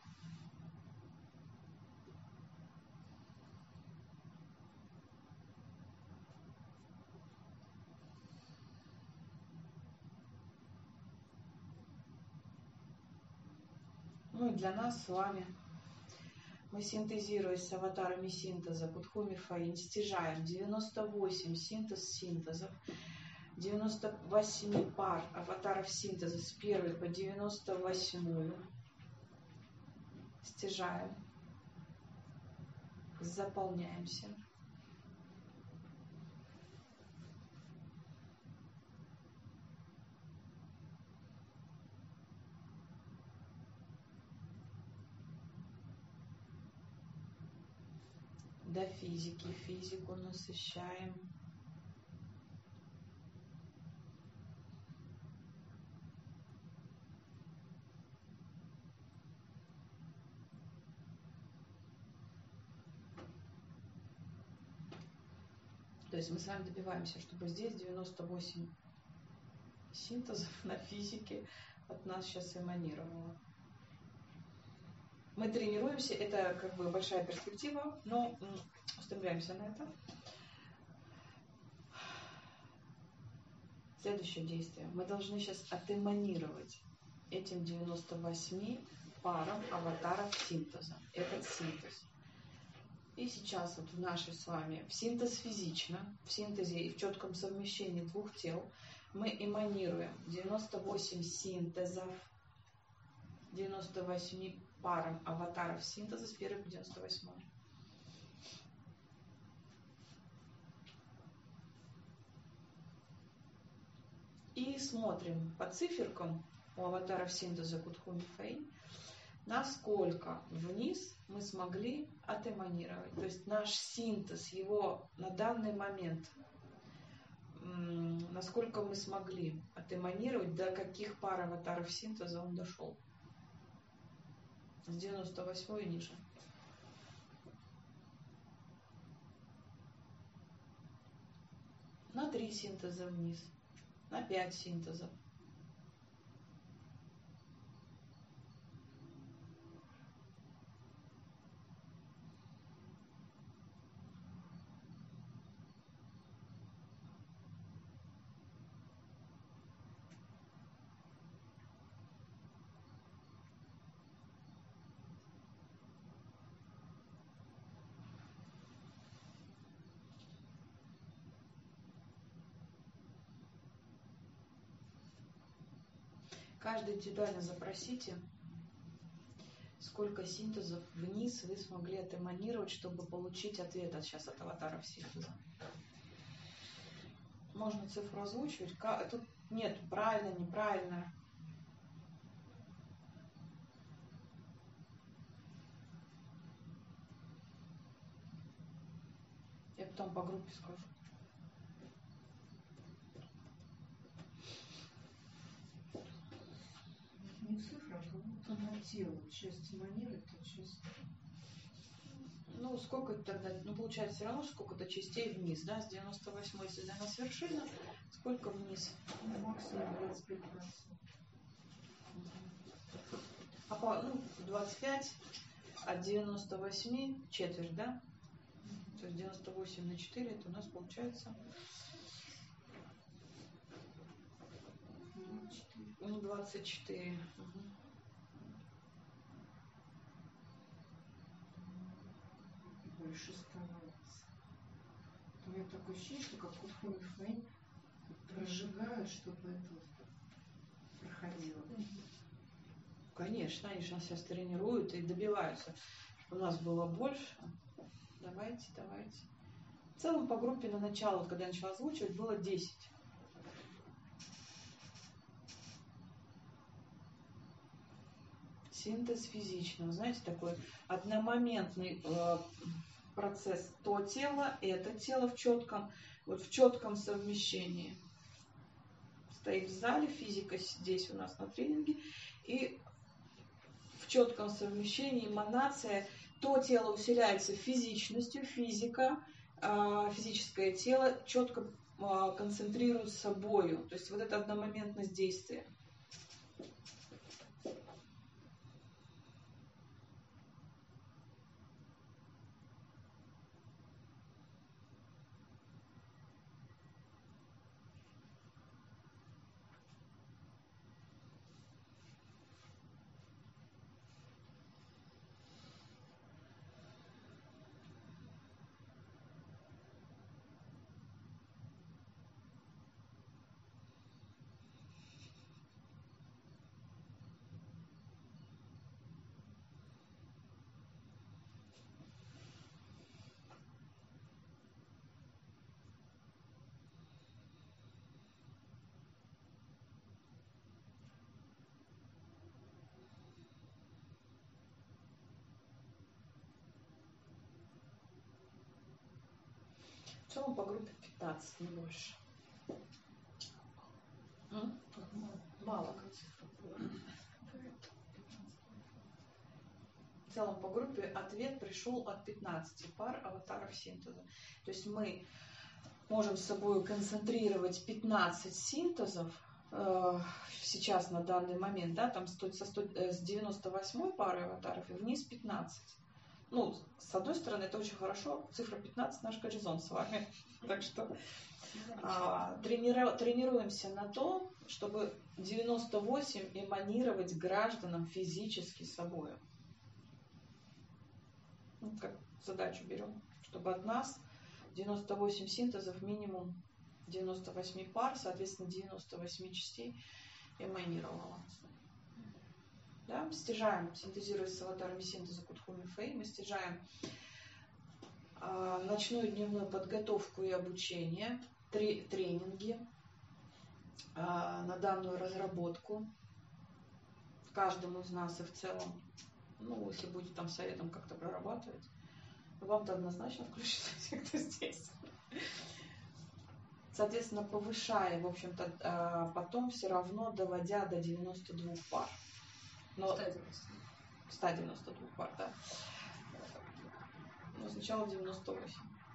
Ну и для нас с вами мы, синтезируясь с аватарами синтеза Кутхуми Фаинь, стяжаем 98 синтезов, 98 пар аватаров синтеза с 1 по 98. Стяжаем, заполняемся. До физики, физику насыщаем. То есть мы с вами добиваемся, чтобы здесь 98 синтезов на физике от нас сейчас эманировало. Мы тренируемся, это как бы большая перспектива, но устремляемся на это. Следующее действие. Мы должны сейчас отэманировать этим 98 парам аватаров синтеза. Этот синтез. И сейчас вот в нашей с вами, в синтез физично, в синтезе и в четком совмещении двух тел, мы эманируем 98 синтезов, 98 парам аватаров синтеза с 1 по 98. И смотрим по циферкам у аватаров синтеза Кутхуми Фэй, насколько вниз мы смогли отэманировать. То есть наш синтез, его на данный момент, насколько мы смогли отэманировать, до каких пар аватаров синтеза он дошел. С 98 и ниже. На 3 синтеза вниз, на 5 синтезов. Каждый индивидуально запросите, сколько синтезов вниз вы смогли отэманировать, чтобы получить ответ сейчас от аватаров синтеза. Можно цифру озвучивать. Тут нет правильно, неправильно. Я потом по группе скажу. Не цифра, а как будто на тело. Часть эманирует, а часть... Ну, сколько тогда, получается все равно сколько-то частей вниз, да, с 98, если для нас вершина, сколько вниз? Максимум 25%. А 25 от 98 четверть, да? То есть 98 на 4, это у нас получается 24. Больше становится. У меня такое ощущение, что как Кутхуми Фэй прожигают, чтобы это проходило. Конечно, они же нас сейчас тренируют и добиваются, чтобы у нас было больше. Давайте. В целом по группе на начало, когда я начала озвучивать, было 10. Синтез физичного, знаете, такой одномоментный процесс. То тело, это тело в четком совмещении. Стоит в зале, физика здесь у нас на тренинге, и в четком совмещении эманация, то тело усиляется физичностью, физическое тело четко концентрирует собою. То есть вот это одномоментность действия. В целом по группе 15, не больше. Мало. В целом по группе ответ пришел от 15 пар аватаров синтеза. То есть мы можем с собой концентрировать 15 синтезов сейчас на данный момент, да, там с 98 пары аватаров и вниз 15. С одной стороны, это очень хорошо. Цифра 15 наш горизонт с вами. Так что тренируемся на то, чтобы 98 эманировать гражданам физически собой. Как задачу берем, чтобы от нас 98 синтезов, минимум 98 пар, соответственно, 98 частей эманировало. Да? Стяжаем, синтезируясь с аватарами синтеза Кутхуми Фэй, мы стяжаем ночную и дневную подготовку и обучение, тренинги на данную разработку каждому из нас и в целом, ну, если будете там советом как-то прорабатывать, вам-то однозначно включится те, кто здесь. Соответственно, повышая, в общем-то, потом все равно доводя до 92 пар. Но 192 пар, да. Но сначала 98.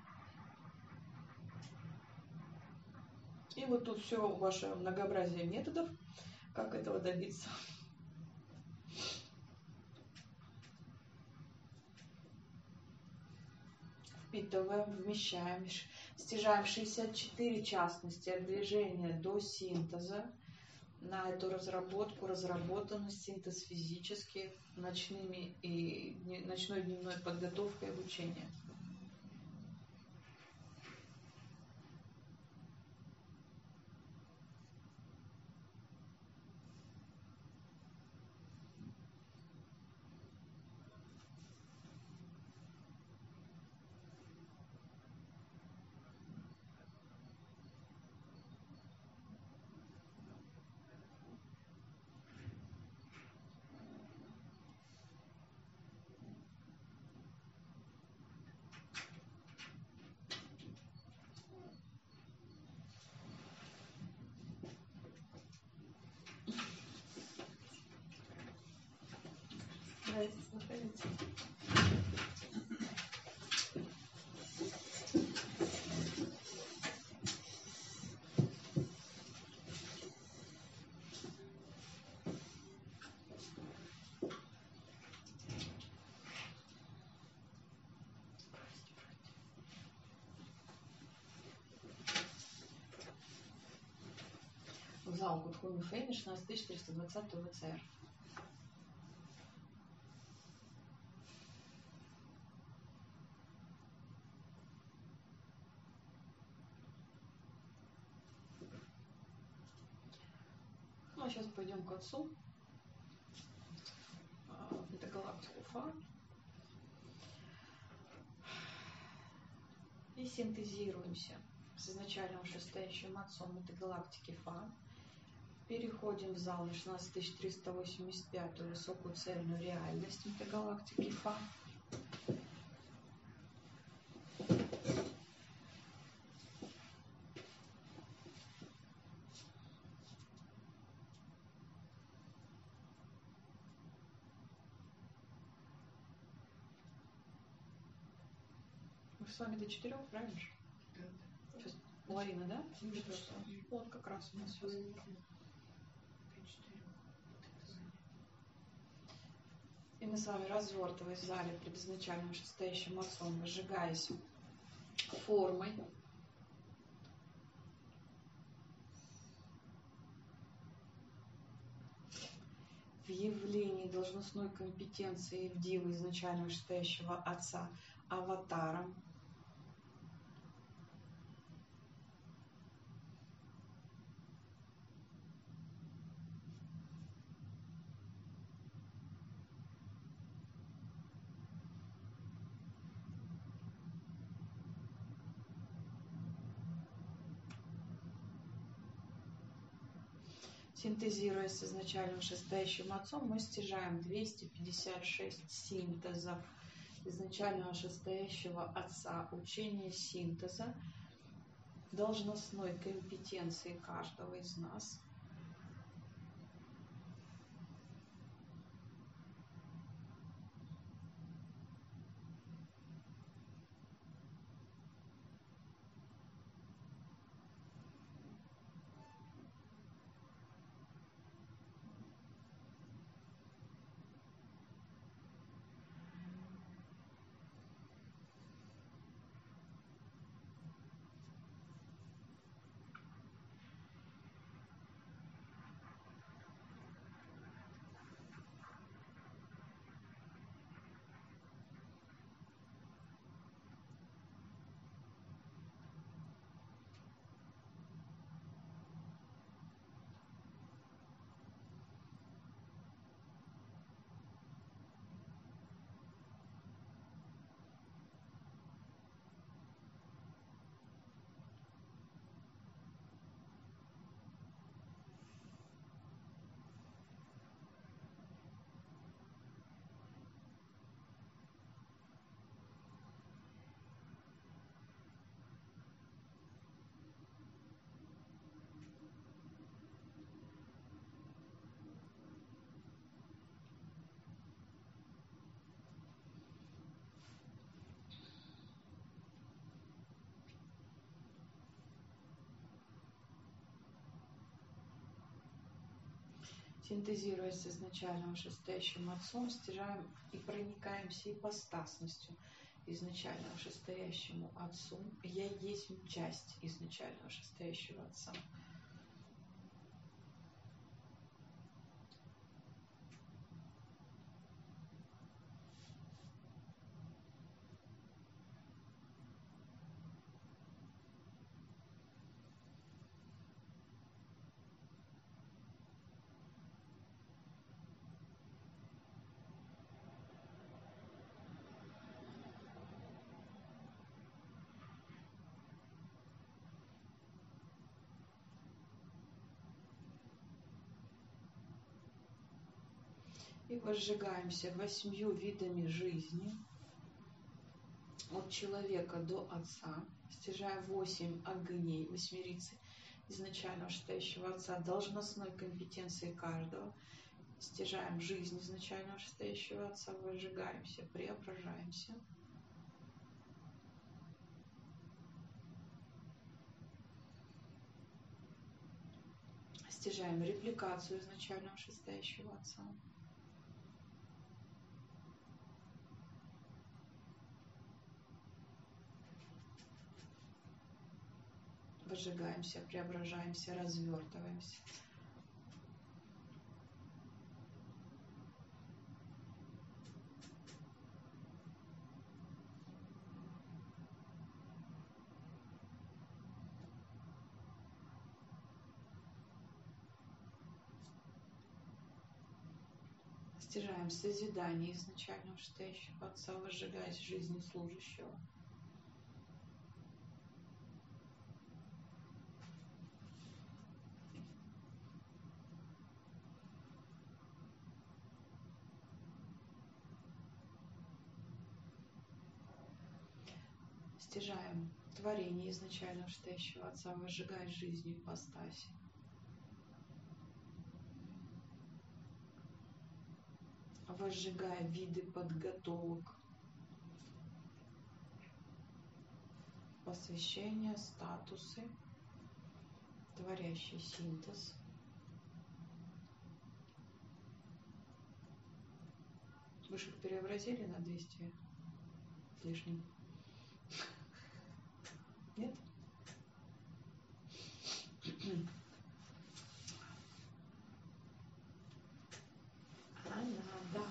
И вот тут все ваше многообразие методов, как этого добиться. Впитываем, вмещаем, стяжаем 64 частности от движения до синтеза. На эту разработку, разработанность, синтез физический, ночной и дневной подготовкой и обучением. Находите. В зал Кутхуми Фэй на 16320 ВЦР. Ну, а сейчас пойдем к отцу. Это галактика Уфа. И синтезируемся с изначально вышестоящим отцом этой галактики Фа. Переходим в зал на 16385 высокую цельную реальность этой галактики Фа. Мы с вами до 4, правильно же? Да. Сейчас половина, да? Что? Вот как раз у нас сейчас. И мы с вами, развертываясь в зале пред изначальным вышестоящим отцом, выжигаясь формой, в явлении должностной компетенции в диву изначально вышестоящего отца аватаром, синтезируясь с изначальным вышестоящим отцом, мы стяжаем 256 синтезов изначального вышестоящего отца, учения синтеза, должностной компетенции каждого из нас. Синтезируясь с изначальным шестоящим отцом, стяжаем и проникаемся ипостасностью изначального шестоящему отцу. Я есть часть изначального шестоящего отца. И возжигаемся 8 видами жизни от человека до отца, стяжая 8 огней, 8 изначального шестоящего отца, должностной компетенции каждого, стяжаем жизнь изначального шестоящего отца, возжигаемся, преображаемся. Стяжаем репликацию изначального шестоящего отца. Возжигаемся, преображаемся, развертываемся. Стяжаем созидание изначального шестоящего отца, возжигаясь жизнью служащего. Стяжаем творение изначального шестоящего отца, возжигая жизнью ипостаси. Возжигая виды подготовок, посвящения, статусы, творящий синтез. Вы же их преобразили на 200 с лишним? Нет? Да.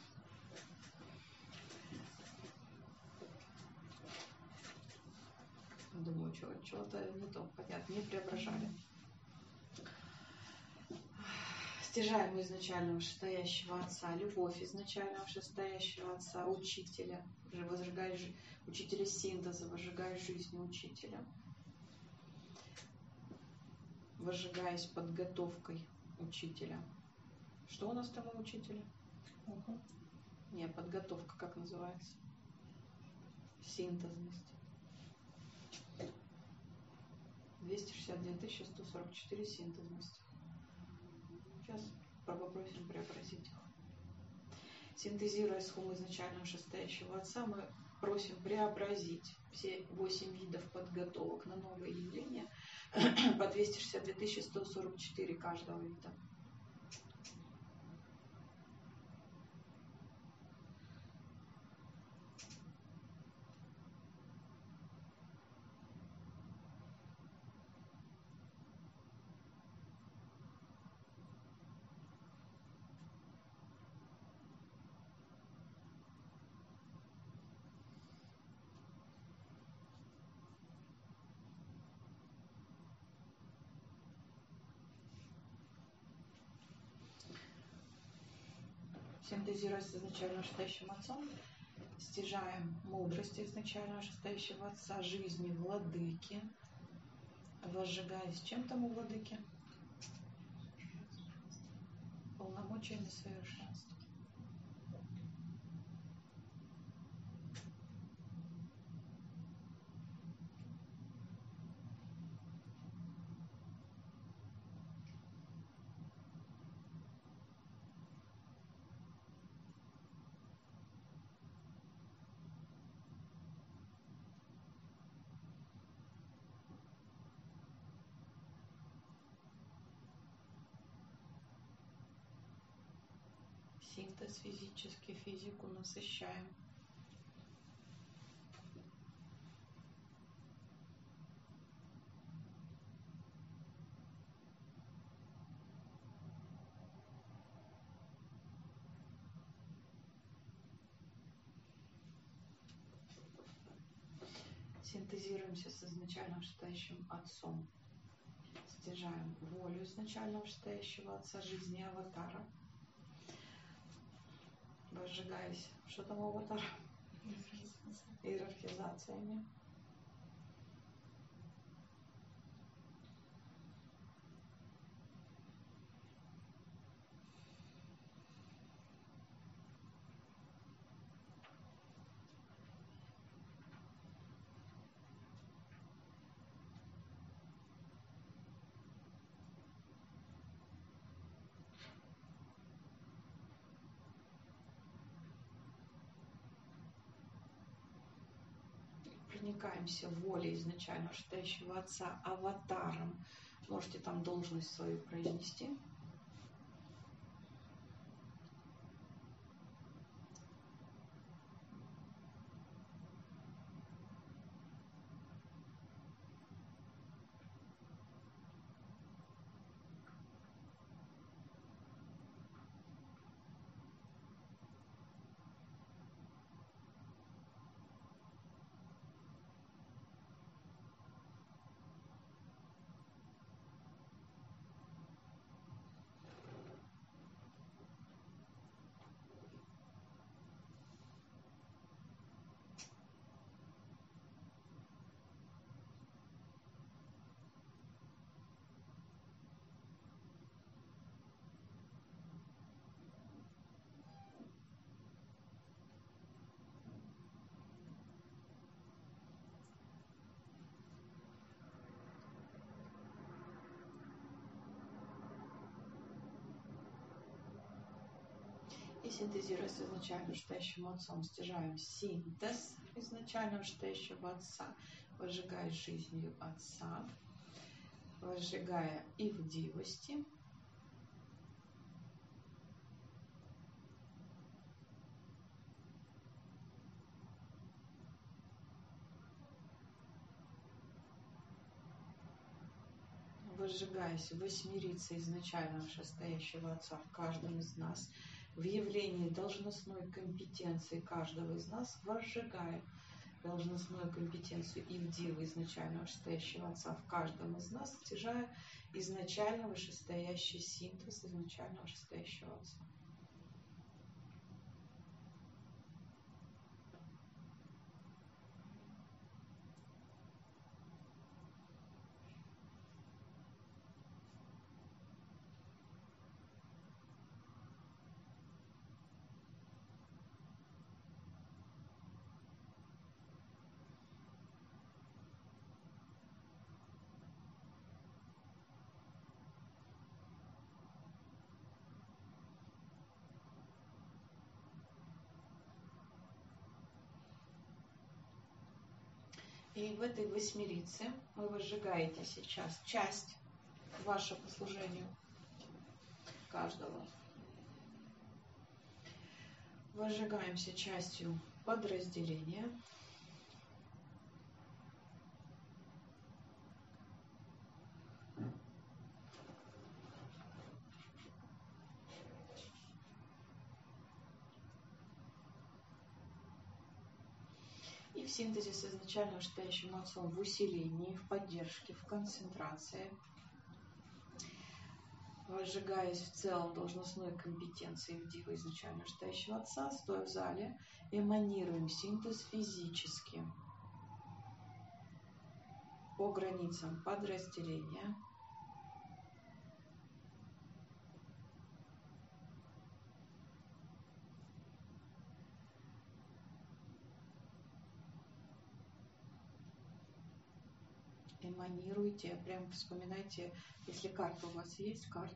Думаю, чего-то не то. Понятно, не преображали. Стяжаем изначального шестоящего отца, любовь изначального шестоящего отца, учителя, возжигаешь учителя синтеза, возжигаешь жизнь учителя, возжигаясь подготовкой учителя. Что у нас там у учителя? Не, подготовка как называется? Синтезность. 262 144 синтезности. Сейчас попросим преобразить их. Синтезируя схему изначального шестоящего отца, мы просим преобразить все 8 видов подготовок на новые явления по 262 144 каждого вида. Синтезируясь с изначальным шестоящим отцом, стяжаем мудрость изначального шестоящего отца, жизни владыки, возжигаясь чем там у владыки? Полномочиями совершенства. синтез физический, физику насыщаем. Синтезируемся с изначально вышестоящим Отцом. Стяжаем волю изначально вышестоящего Отца, жизни аватара. Возжигаясь, что там у аватара? Иерархизациями. Проникаемся волей изначально вышестоящего Отца, аватаром. Можете там должность свою произнести. И синтезируя с изначально вышестоящим Отцом, стяжаем синтез изначально вышестоящего Отца, возжигая жизнью Отца, возжигая ивдивости, возжигаясь восьмерицей изначально вышестоящего Отца в каждом из нас, в явлении должностной компетенции каждого из нас, возжигая должностную компетенцию ивдивы изначально вышестоящего Отца в каждом из нас, стяжая изначально вышестоящий синтез изначально вышестоящего Отца. И в этой восьмерице вы возжигаете сейчас часть вашего по служению каждого. Возжигаемся частью подразделения. И в синтезе с изначально вышестоящим Отцом, в усилении, в поддержке, в концентрации, возжигаясь в целом должностной компетенции ивдивы изначально вышестоящего Отца, стоя в зале, эманируем синтез физически по границам подразделения. Эманируйте, прям вспоминайте, если карта у вас есть, карта,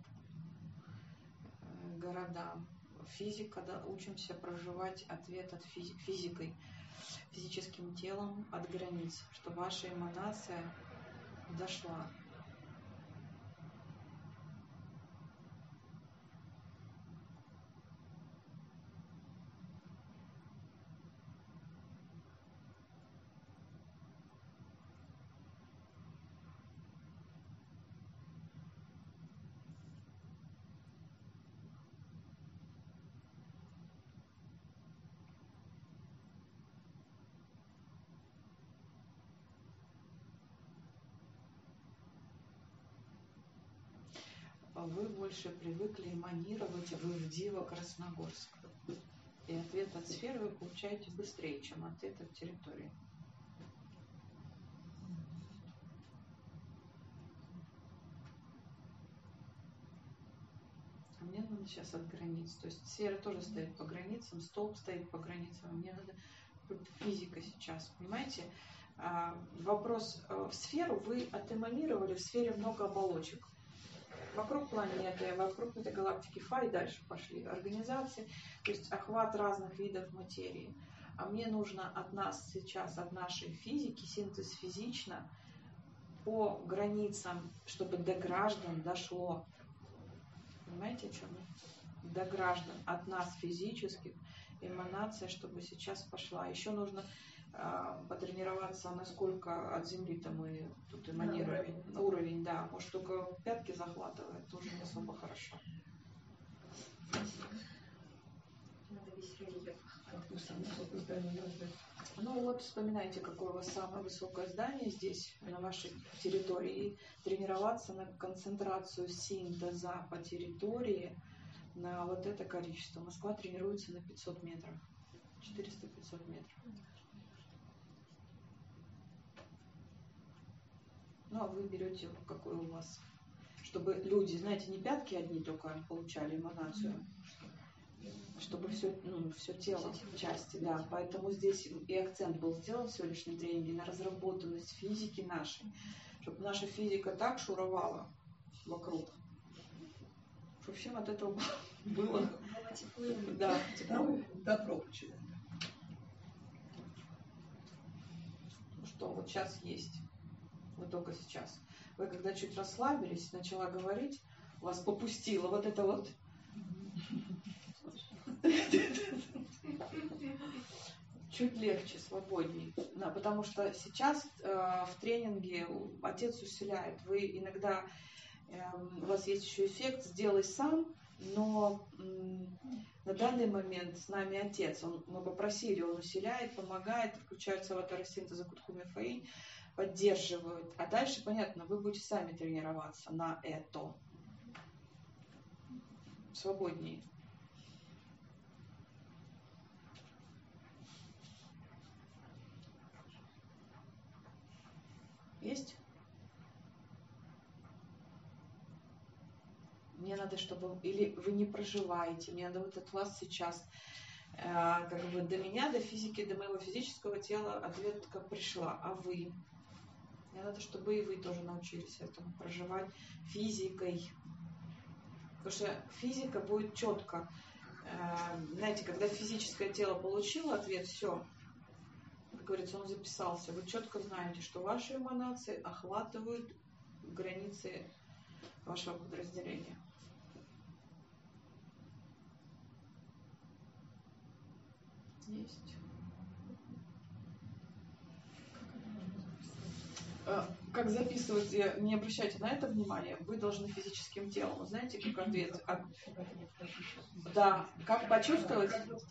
города, физика, да, учимся проживать ответ от физикой, физическим телом от границ, чтобы ваша эманация дошла. вы больше привыкли эманировать, вы в Диво Красногорск. И ответ от сферы вы получаете быстрее, чем ответ от территории. А мне надо сейчас от границ. То есть сфера тоже стоит по границам, столб стоит по границам. А мне надо физика сейчас, понимаете? Вопрос в сферу вы отэманировали, в сфере много оболочек. Вокруг планеты, вокруг этой галактики Фа и дальше пошли организации, то есть охват разных видов материи. А мне нужно от нас сейчас, от нашей физики, синтез физично по границам, чтобы до граждан дошло. Понимаете, о чем я? До граждан, от нас физических, эманация, чтобы сейчас пошла. Еще нужно потренироваться, насколько от Земли-то мы тут эманируем. Уровень, да. Может, только пятки захватывает, тоже не особо хорошо. Ну вот, вспоминайте, какое у вас самое высокое здание здесь, на вашей территории. И тренироваться на концентрацию синтеза по территории на вот это количество. Москва тренируется на 500 метров. 400-500 метров. Ну, а вы берете, какой у вас, чтобы люди, знаете, не пятки одни только получали эманацию, чтобы все тело в части, да. Поэтому здесь и акцент был сделан в сегодняшнем тренинге на разработанность физики нашей, чтобы наша физика так шуровала вокруг, чтобы всем от этого было да, тепло. Добро. Ну что, вот сейчас есть. Вот только сейчас. Вы когда чуть расслабились, начала говорить, вас попустило вот это вот. Чуть легче, свободнее. Да, потому что сейчас в тренинге отец усиляет. Вы иногда, у вас есть еще эффект «сделай сам», но на данный момент с нами отец. Мы попросили, он усиляет, помогает, включаются аватары синтеза Кутхуми Фаинь, поддерживают. А дальше, понятно, вы будете сами тренироваться на это. Свободнее. Есть? Мне надо, чтобы... Или вы не проживаете. Мне надо вот от вас сейчас... как бы до меня, до физики, до моего физического тела ответка пришла. А вы? Мне надо, чтобы и вы тоже научились этому проживать физикой. Потому что физика будет четко. Знаете, когда физическое тело получило ответ, все, как говорится, он записался. Вы четко знаете, что ваши эманации охватывают границы вашего подразделения. Есть. Как записывать, не обращайте на это внимание, вы должны физическим телом. Знаете, как ответ? Да, как почувствовать?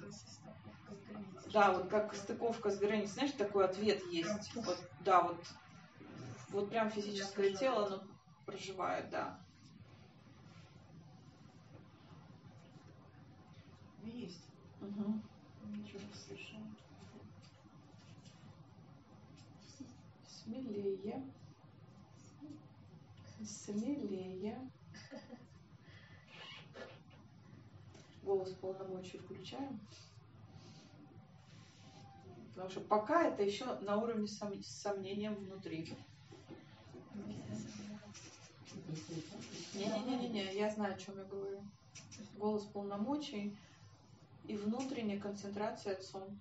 Да, вот как стыковка с границей. Знаешь, такой ответ есть. Вот, да, вот прям физическое тело, оно проживает, да. Есть. Угу. Ничего совершенно. Смелее. Смелее. Голос полномочий включаем. Потому что пока это еще на уровне с сомнением внутри. Не, я знаю, о чем я говорю. Голос полномочий и внутренняя концентрация отцом.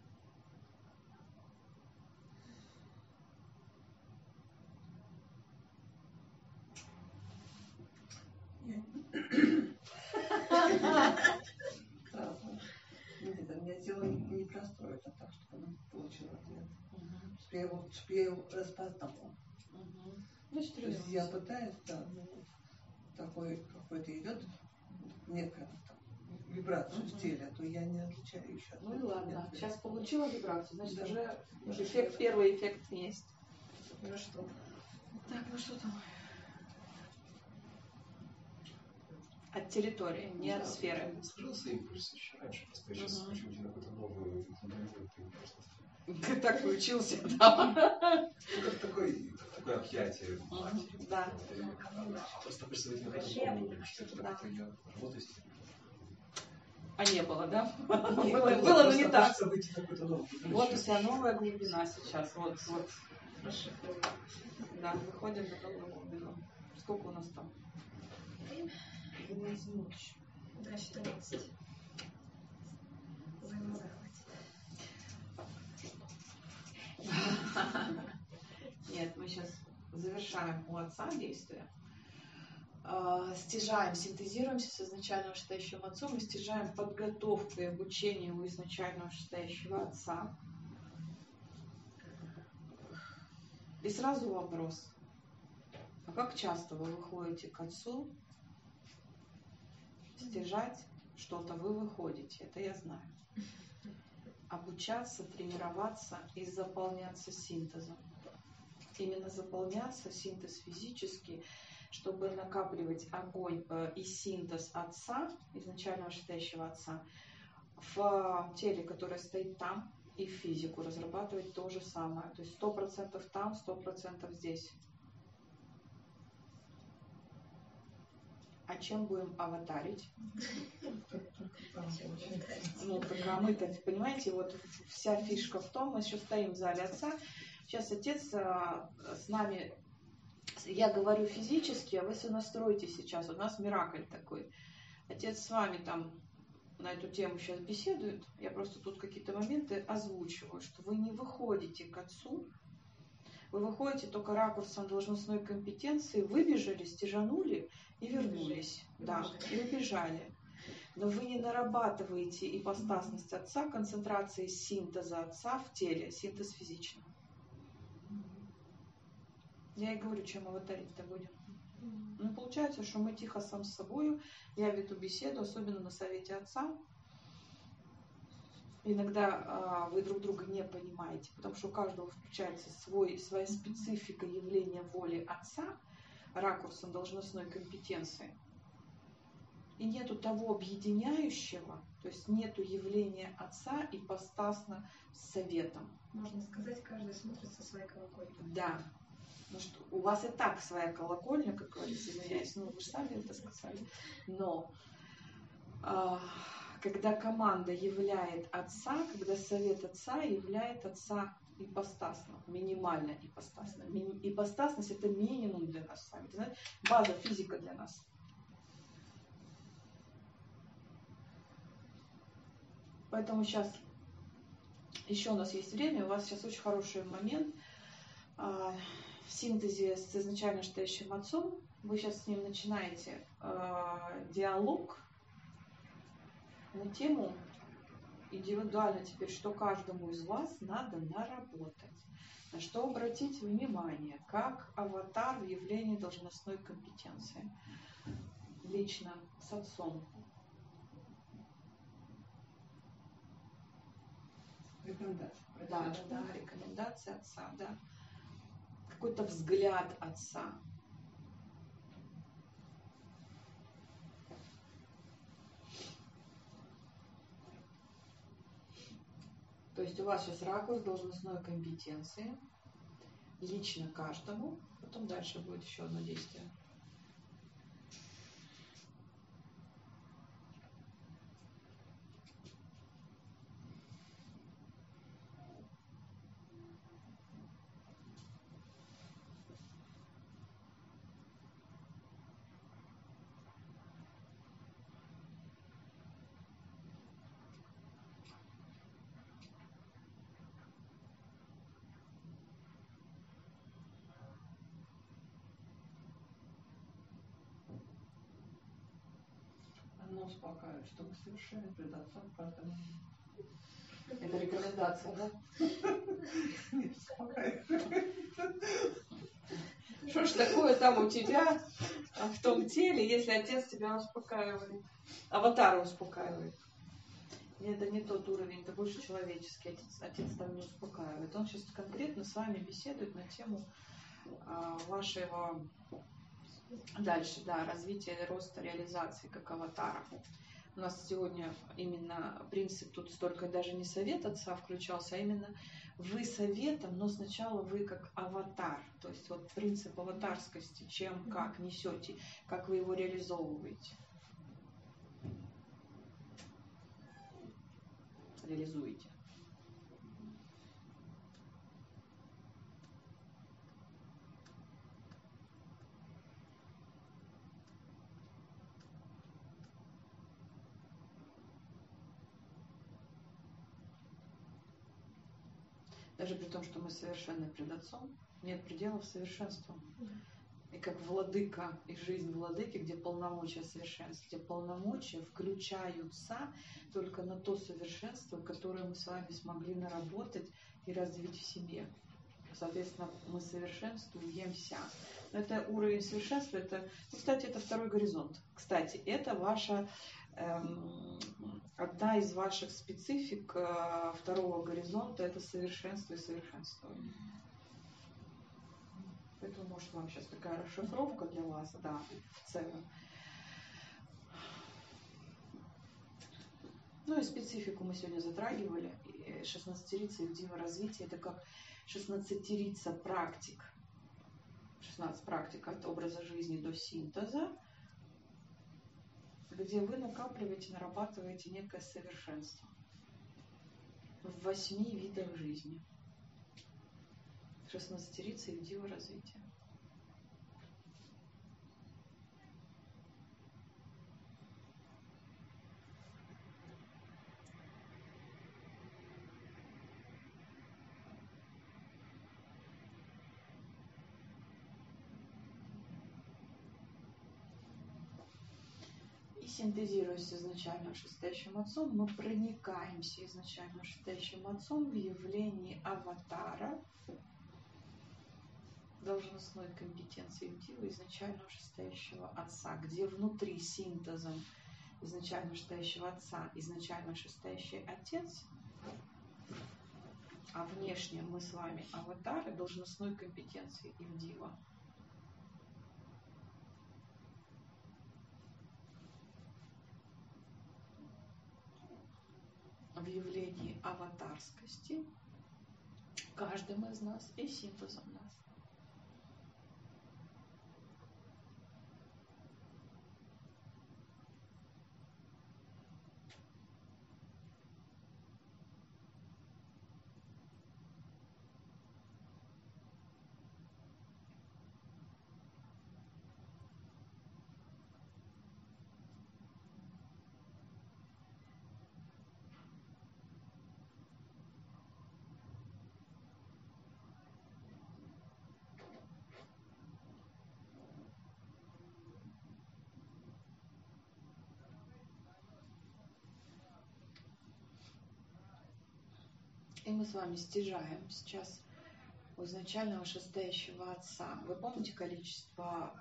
Я сделала непростой, это так, чтобы она получила ответ. Чтобы я его распознала. Значит, то есть я пытаюсь, да, такой какой-то идет некая вибрация в теле, то я не отличаю еще. Ну и ладно. Нет, Сейчас получила вибрацию, значит, да. уже эффект, первый эффект есть. Ну что? Так, ну что там? От территории, не от сферы. Сложился импульс еще раньше, просто я сейчас почему-то на какую-то новую импульс. Так получился, да. Ну, как такое объятие матери. Да. Просто представить на этом что это как-то я работаю с ним. А не было, да? Нет, Было, но не так. Выйти на какую-то новую глубину. Вот у тебя новая глубина сейчас. Вот. Да, выходим на новую глубину. Сколько у нас там? Да, 14. Нет, мы сейчас завершаем у отца действие. Стяжаем, синтезируемся с изначально вышестоящим отцом и стяжаем подготовку и обучение у изначально вышестоящего отца. И сразу вопрос. А как часто вы выходите к отцу стяжать что-то? Вы выходите, это я знаю. Обучаться, тренироваться и заполняться синтезом. Именно заполняться, синтез физический, чтобы накапливать огонь и синтез отца, изначально вышестоящего отца, в теле, которое стоит там, и физику разрабатывать то же самое. То есть 100% там, 100% здесь. А чем будем аватарить? Ну, так а мы-то, понимаете, вот вся фишка в том, мы сейчас стоим в зале отца, сейчас отец с нами, я говорю физически, а вы все настроите сейчас, у нас миракль такой. Отец с вами там на эту тему сейчас беседует, я просто тут какие-то моменты озвучиваю, что вы не выходите к отцу, вы выходите только ракурсом должностной компетенции, выбежали, стяжанули и вернулись. Да, и убежали. Но вы не нарабатываете ипостасность отца, концентрации синтеза отца в теле, синтез физичный. Я и говорю, чем аватарить-то будем. Ну, получается, что мы тихо сам с собой, я веду беседу, особенно на совете отца. Иногда вы друг друга не понимаете, потому что у каждого включается своя специфика явления воли отца, ракурсом должностной компетенции. И нету того объединяющего, то есть нету явления отца ипостасно с советом. Можно сказать, каждый смотрит со своей колокольни. Да. Ну что, у вас и так своя колокольня, как говорится, извиняюсь, ну вы же сами это сказали. Но когда команда являет отца, когда совет отца являет отца ипостасно, минимально ипостасно. Ипостасность – это минимум для нас с вами. Это, знаете, база физика для нас. Поэтому сейчас еще у нас есть время, у вас сейчас очень хороший момент в синтезе с изначально стоящим отцом. Вы сейчас с ним начинаете диалог на тему индивидуально теперь, что каждому из вас надо наработать, на что обратить внимание, как аватар в явлении должностной компетенции. Лично с отцом. Рекомендация. Да, рекомендация отца, да. Какой-то взгляд отца. То есть у вас сейчас ракурс должностной компетенции, лично каждому, потом дальше будет еще одно действие. Оно успокаивает, что мы совершенно пред отцом каждому. Это рекомендация, да? Нет, успокаивает. Что ж такое там у тебя в том теле, если отец тебя успокаивает? Аватара успокаивает. Это не тот уровень, это больше человеческий. Отец там не успокаивает. Он сейчас конкретно с вами беседует на тему вашего Дальше, да, развитие роста реализации как аватара. У нас сегодня именно принцип тут столько даже не совет отца включался, а именно вы советом, но сначала вы как аватар. То есть вот принцип аватарскости, чем, как несете, как вы его реализовываете. Реализуете. Даже при том, что мы совершенны пред Отцом, нет пределов совершенству. И как владыка, и жизнь владыки, где полномочия совершенства, где полномочия включаются только на то совершенство, которое мы с вами смогли наработать и развить в себе. Соответственно, мы совершенствуемся. Это уровень совершенства, это, кстати, это второй горизонт. Кстати, это ваша одна из ваших специфик второго горизонта, это совершенство и совершенствование. Поэтому, может, вам сейчас такая расшифровка для вас, да, в целом. Ну и специфику мы сегодня затрагивали. 16-рица и дива развития, это как 16-рица практик. 16 практик от образа жизни до синтеза, где вы накапливаете, нарабатываете некое совершенство в 8 видах жизни. 16-рица и дива развития. И синтезируясь с изначально шестящим отцом, мы проникаемся изначально шестящим отцом в явлении аватара, должностной компетенции дива изначально шестящего отца, где внутри синтезом изначально шестящего отца, изначально шестящий отец, а внешне мы с вами аватары должностной компетенции и дива. В явлении аватарскости каждым из нас и синтезом нас. И мы с вами стяжаем сейчас у изначального шестящего отца. Вы помните количество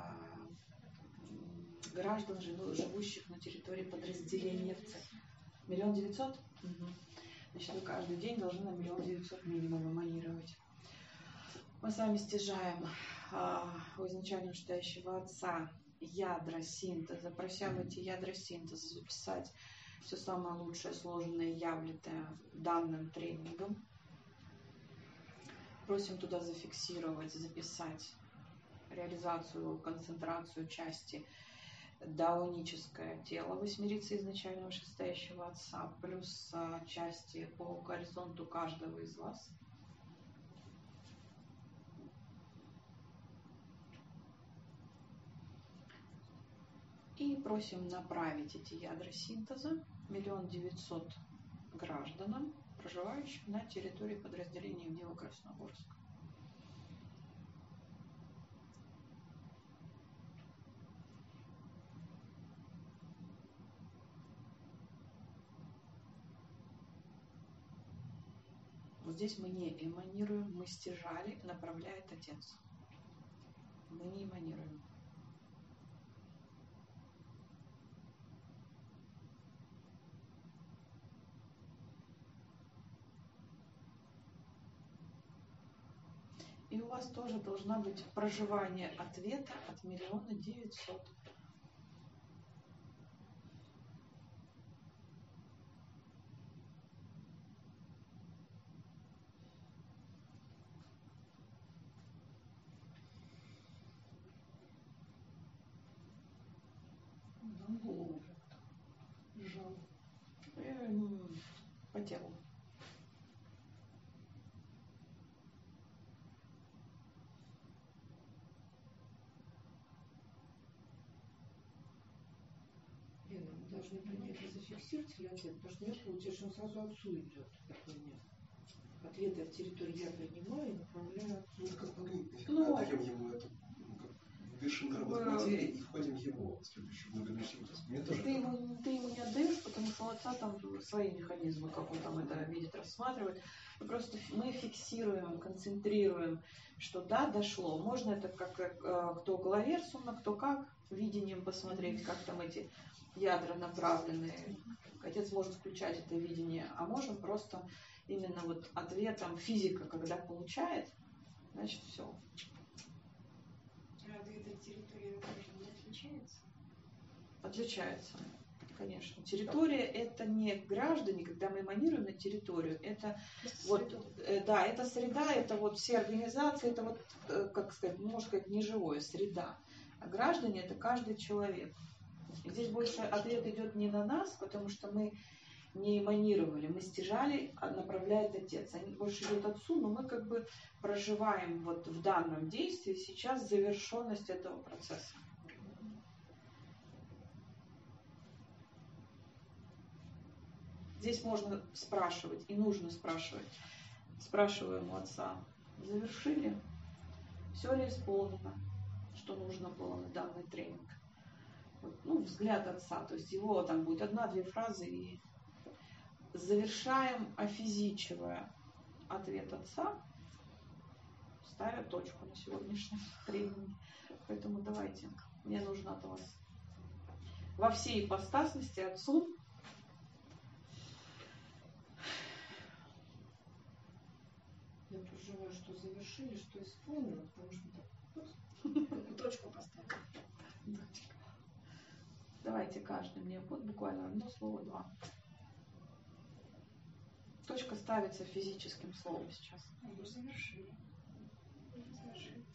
граждан, живущих на территории подразделения в цех? 1 900 000? Угу. Значит, вы каждый день должны на 1 900 000 минимум эманировать. Мы с вами стяжаем у изначально шестящего отца ядра синтеза, прося в эти ядра синтеза записать все самое лучшее, сложное, явленное данным тренингом. Просим туда зафиксировать, записать реализацию, концентрацию части даоническое тело восьмерицы изначального шестящего отца, плюс части по горизонту каждого из вас. И просим направить эти ядра синтеза 1 900 000 гражданам, проживающим на территории подразделения Дива Красногорск. Вот здесь мы не эманируем, мы стяжали, направляет Отец. Мы не эманируем. И у вас тоже должна быть проживание ответа от 1 900 000. Нам голову жал. По телу. Лена, мы должны принять и зафиксировать ли ответ, потому что нет, получается, что он сразу отцу идет. Такой нет. Ответ от территории я принимаю и направляю отцу. Ну, как мы отдаем ему эту, дышим на работу материи и входим в его следующую многообещающую. Мне тоже. Ты ему не отдаешь, потому что у отца там свои механизмы, как он там это видит, рассматривает. Мы фиксируем, концентрируем, что да, дошло. Можно это как кто головерсумно, кто как, видением посмотреть, как там эти ядра направленные. Отец может включать это видение, а можем просто именно вот ответом физика, когда получает, значит все. Разве эта территория не отличается? Отличается, конечно. Территория это не граждане, когда мы эманируем на территорию, это вот, да, это среда, это вот все организации, это вот, как сказать, можно сказать, неживое, среда. А граждане это каждый человек. И здесь больше ответ идет не на нас, потому что мы не эманировали, мы стяжали, а направляет отец. Они больше идет отцу, но мы как бы проживаем вот в данном действии сейчас завершенность этого процесса. Здесь можно спрашивать, и нужно спрашивать. Спрашиваем у отца, завершили? Все ли исполнено, что нужно было на данный тренинг? Вот, взгляд отца, то есть его там будет 1-2 фразы, и завершаем, офизичивая ответ отца, ставя точку на сегодняшнем тренинге. Поэтому давайте, мне нужно от вас во всей ипостасности отцу Я проживаю, что завершили, что исполнено, потому что так, Точку поставили. давайте каждый мне вот буквально 1 слово, 2. Точка ставится физическим словом сейчас. Мы завершили. Завершили.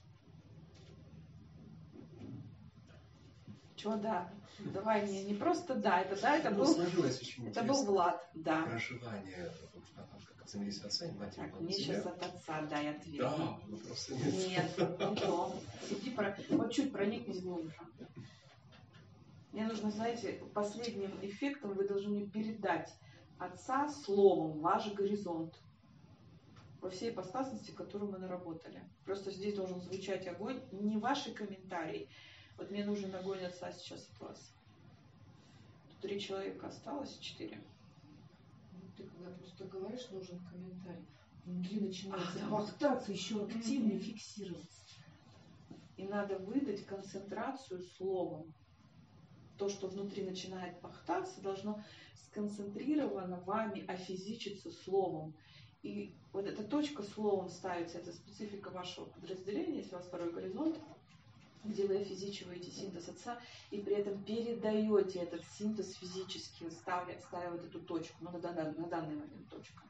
Чего да? Давай не просто да, это был, сложилось очень это был Влад, да. Проживание, как взаимодействие отца и матери. Так, мне сейчас от отца дай ответ. Да, вопроса нет. Нет, не то. Сиди, вот чуть проникнись глубже. Мне нужно, знаете, последним эффектом вы должны передать отца словом ваш горизонт во всей ипостасности, которую мы наработали. Просто здесь должен звучать огонь, не ваши комментарии. Вот мне нужен огонь отца сейчас от вас. Тут 3 человека осталось, 4. ты когда просто говоришь, нужен комментарий. Внутри начинается бахтаться, еще активнее фиксироваться. И надо выдать концентрацию словом. То, что внутри начинает пахтаться, должно сконцентрировано вами офизичиться словом. И вот эта точка словом ставится, это специфика вашего подразделения, если у вас 2-й горизонт, где вы офизичиваете синтез отца, и при этом передаете этот синтез физически, ставя вот эту точку, но на данный момент точка.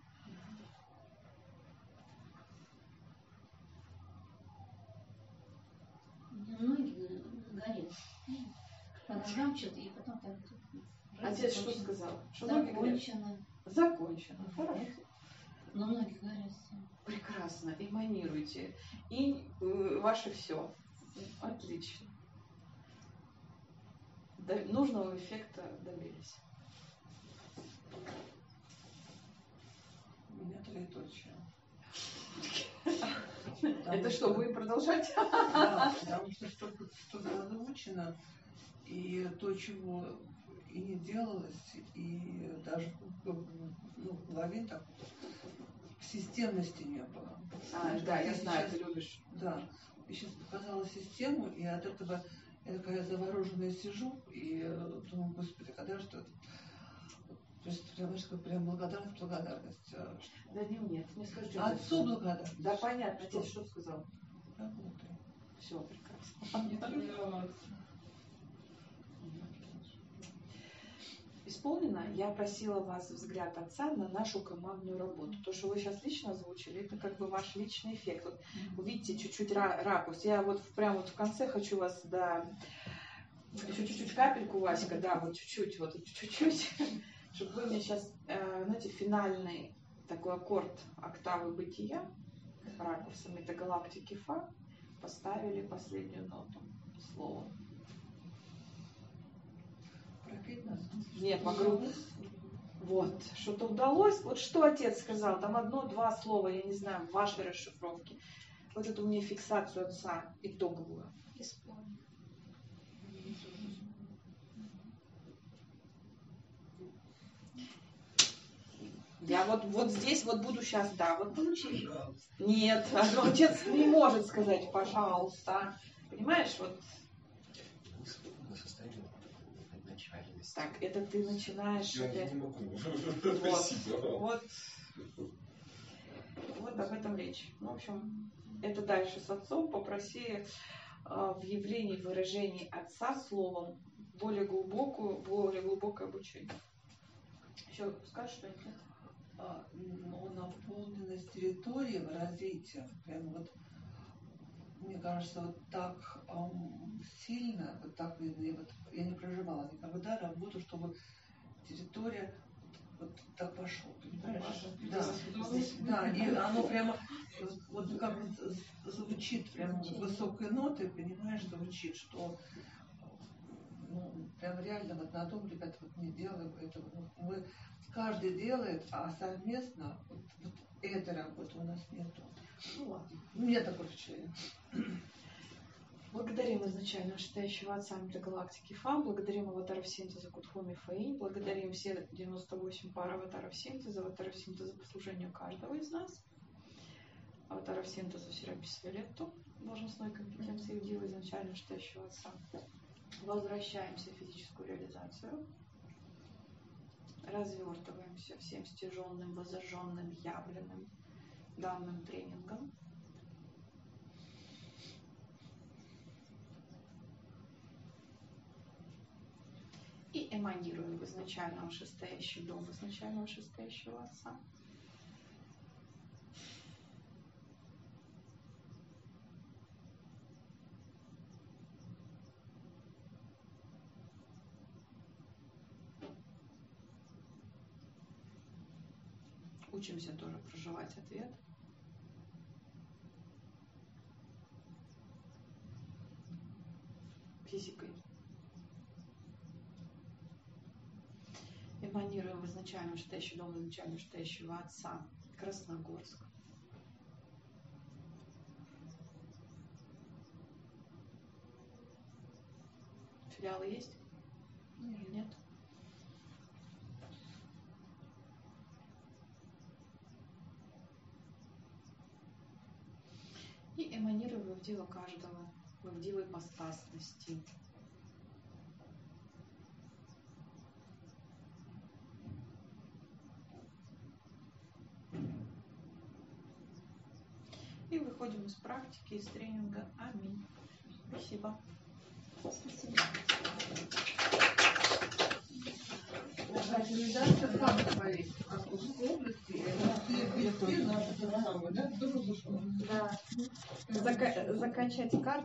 Ноги горят. По ногам что-то, и потом так. Отец что сказал? Что ноги горят? Закончено. Закончено. Хорошо. Но ноги горят. Прекрасно. Эманируйте. И ваше все. Отлично. Нужного эффекта добились. У меня троеточие. Это что, будем продолжать? Да, потому что было научено, и то, чего и не делалось, и даже в голове так системности не было. Да, я знаю, ты любишь. Да. Я сейчас показала систему, и от этого я такая завороженная сижу, и думаю, господи, когда же это То есть прям благодарность. Да нет, не скажу. Отцу благодарность. Да понятно, отец что сказал? Работай. Все прекрасно. Исполнено. Я просила вас взгляд отца на нашу командную работу. То, что вы сейчас лично озвучили, это как бы ваш личный эффект. Вот увидите чуть-чуть ракурс. Я вот прямо вот в конце хочу вас, да, еще чуть-чуть капельку, Васька, да, вот чуть-чуть, чтобы вы мне сейчас, знаете, финальный такой аккорд октавы бытия ракурса метагалактики Фа поставили последнюю ноту словом. Нет, вокруг. Вот, что-то удалось. Вот что отец сказал, там 1-2 слова, я не знаю, в вашей расшифровке. Вот эту мне фиксацию отца итоговую. Исполнено. Я вот здесь вот буду сейчас, да, вот получили. Нет, отец не может сказать, пожалуйста. Понимаешь, вот. Так, это ты начинаешь. Я это... не могу. Вот об этом речь. В общем, это дальше с отцом. Попроси в явлении выражений отца словом более глубокое обучение. Еще скажешь что-нибудь? Наполненность территории выразителя. Прям вот, мне кажется, вот так сильно, вот так видно, и вот я не проживала никогда работу, чтобы территория вот так пошла, понимаешь? Да, и оно прямо вот как звучит прямо высокой нотой, понимаешь, звучит, что прям реально вот на том, ребята, вот не делаем этого. Мы каждый делает, а совместно вот этой работы у нас нету. Ну ладно. У меня такое впечатление. Благодарим изначально вышестоящего отца метагалактики Фа, благодарим аватаров синтеза Кутхуми Фаинь, благодарим все 98 пар аватаров синтеза по служению каждого из нас, аватаров синтеза Серапис Виолетту, должностной компетенции дела изначально вышестоящего отца. Возвращаемся в физическую реализацию, развертываемся всем стяженным, возожженным, явленным данным тренингом. И эманируем в изначально вышестоящий дом, изначально вышестоящего отца. Учимся тоже проживать ответ. Физикой. Эманируем в изначально вышестоящий дом, изначально вышестоящего отца. Красногорск. Филиалы есть? Нет. И эманируем в дело каждого, в дело ипостасности. И выходим из практики, из тренинга. Аминь. Спасибо. Спасибо. Реализация факта повестки в Московской области, это наши программы, да? Да. Закачать карту.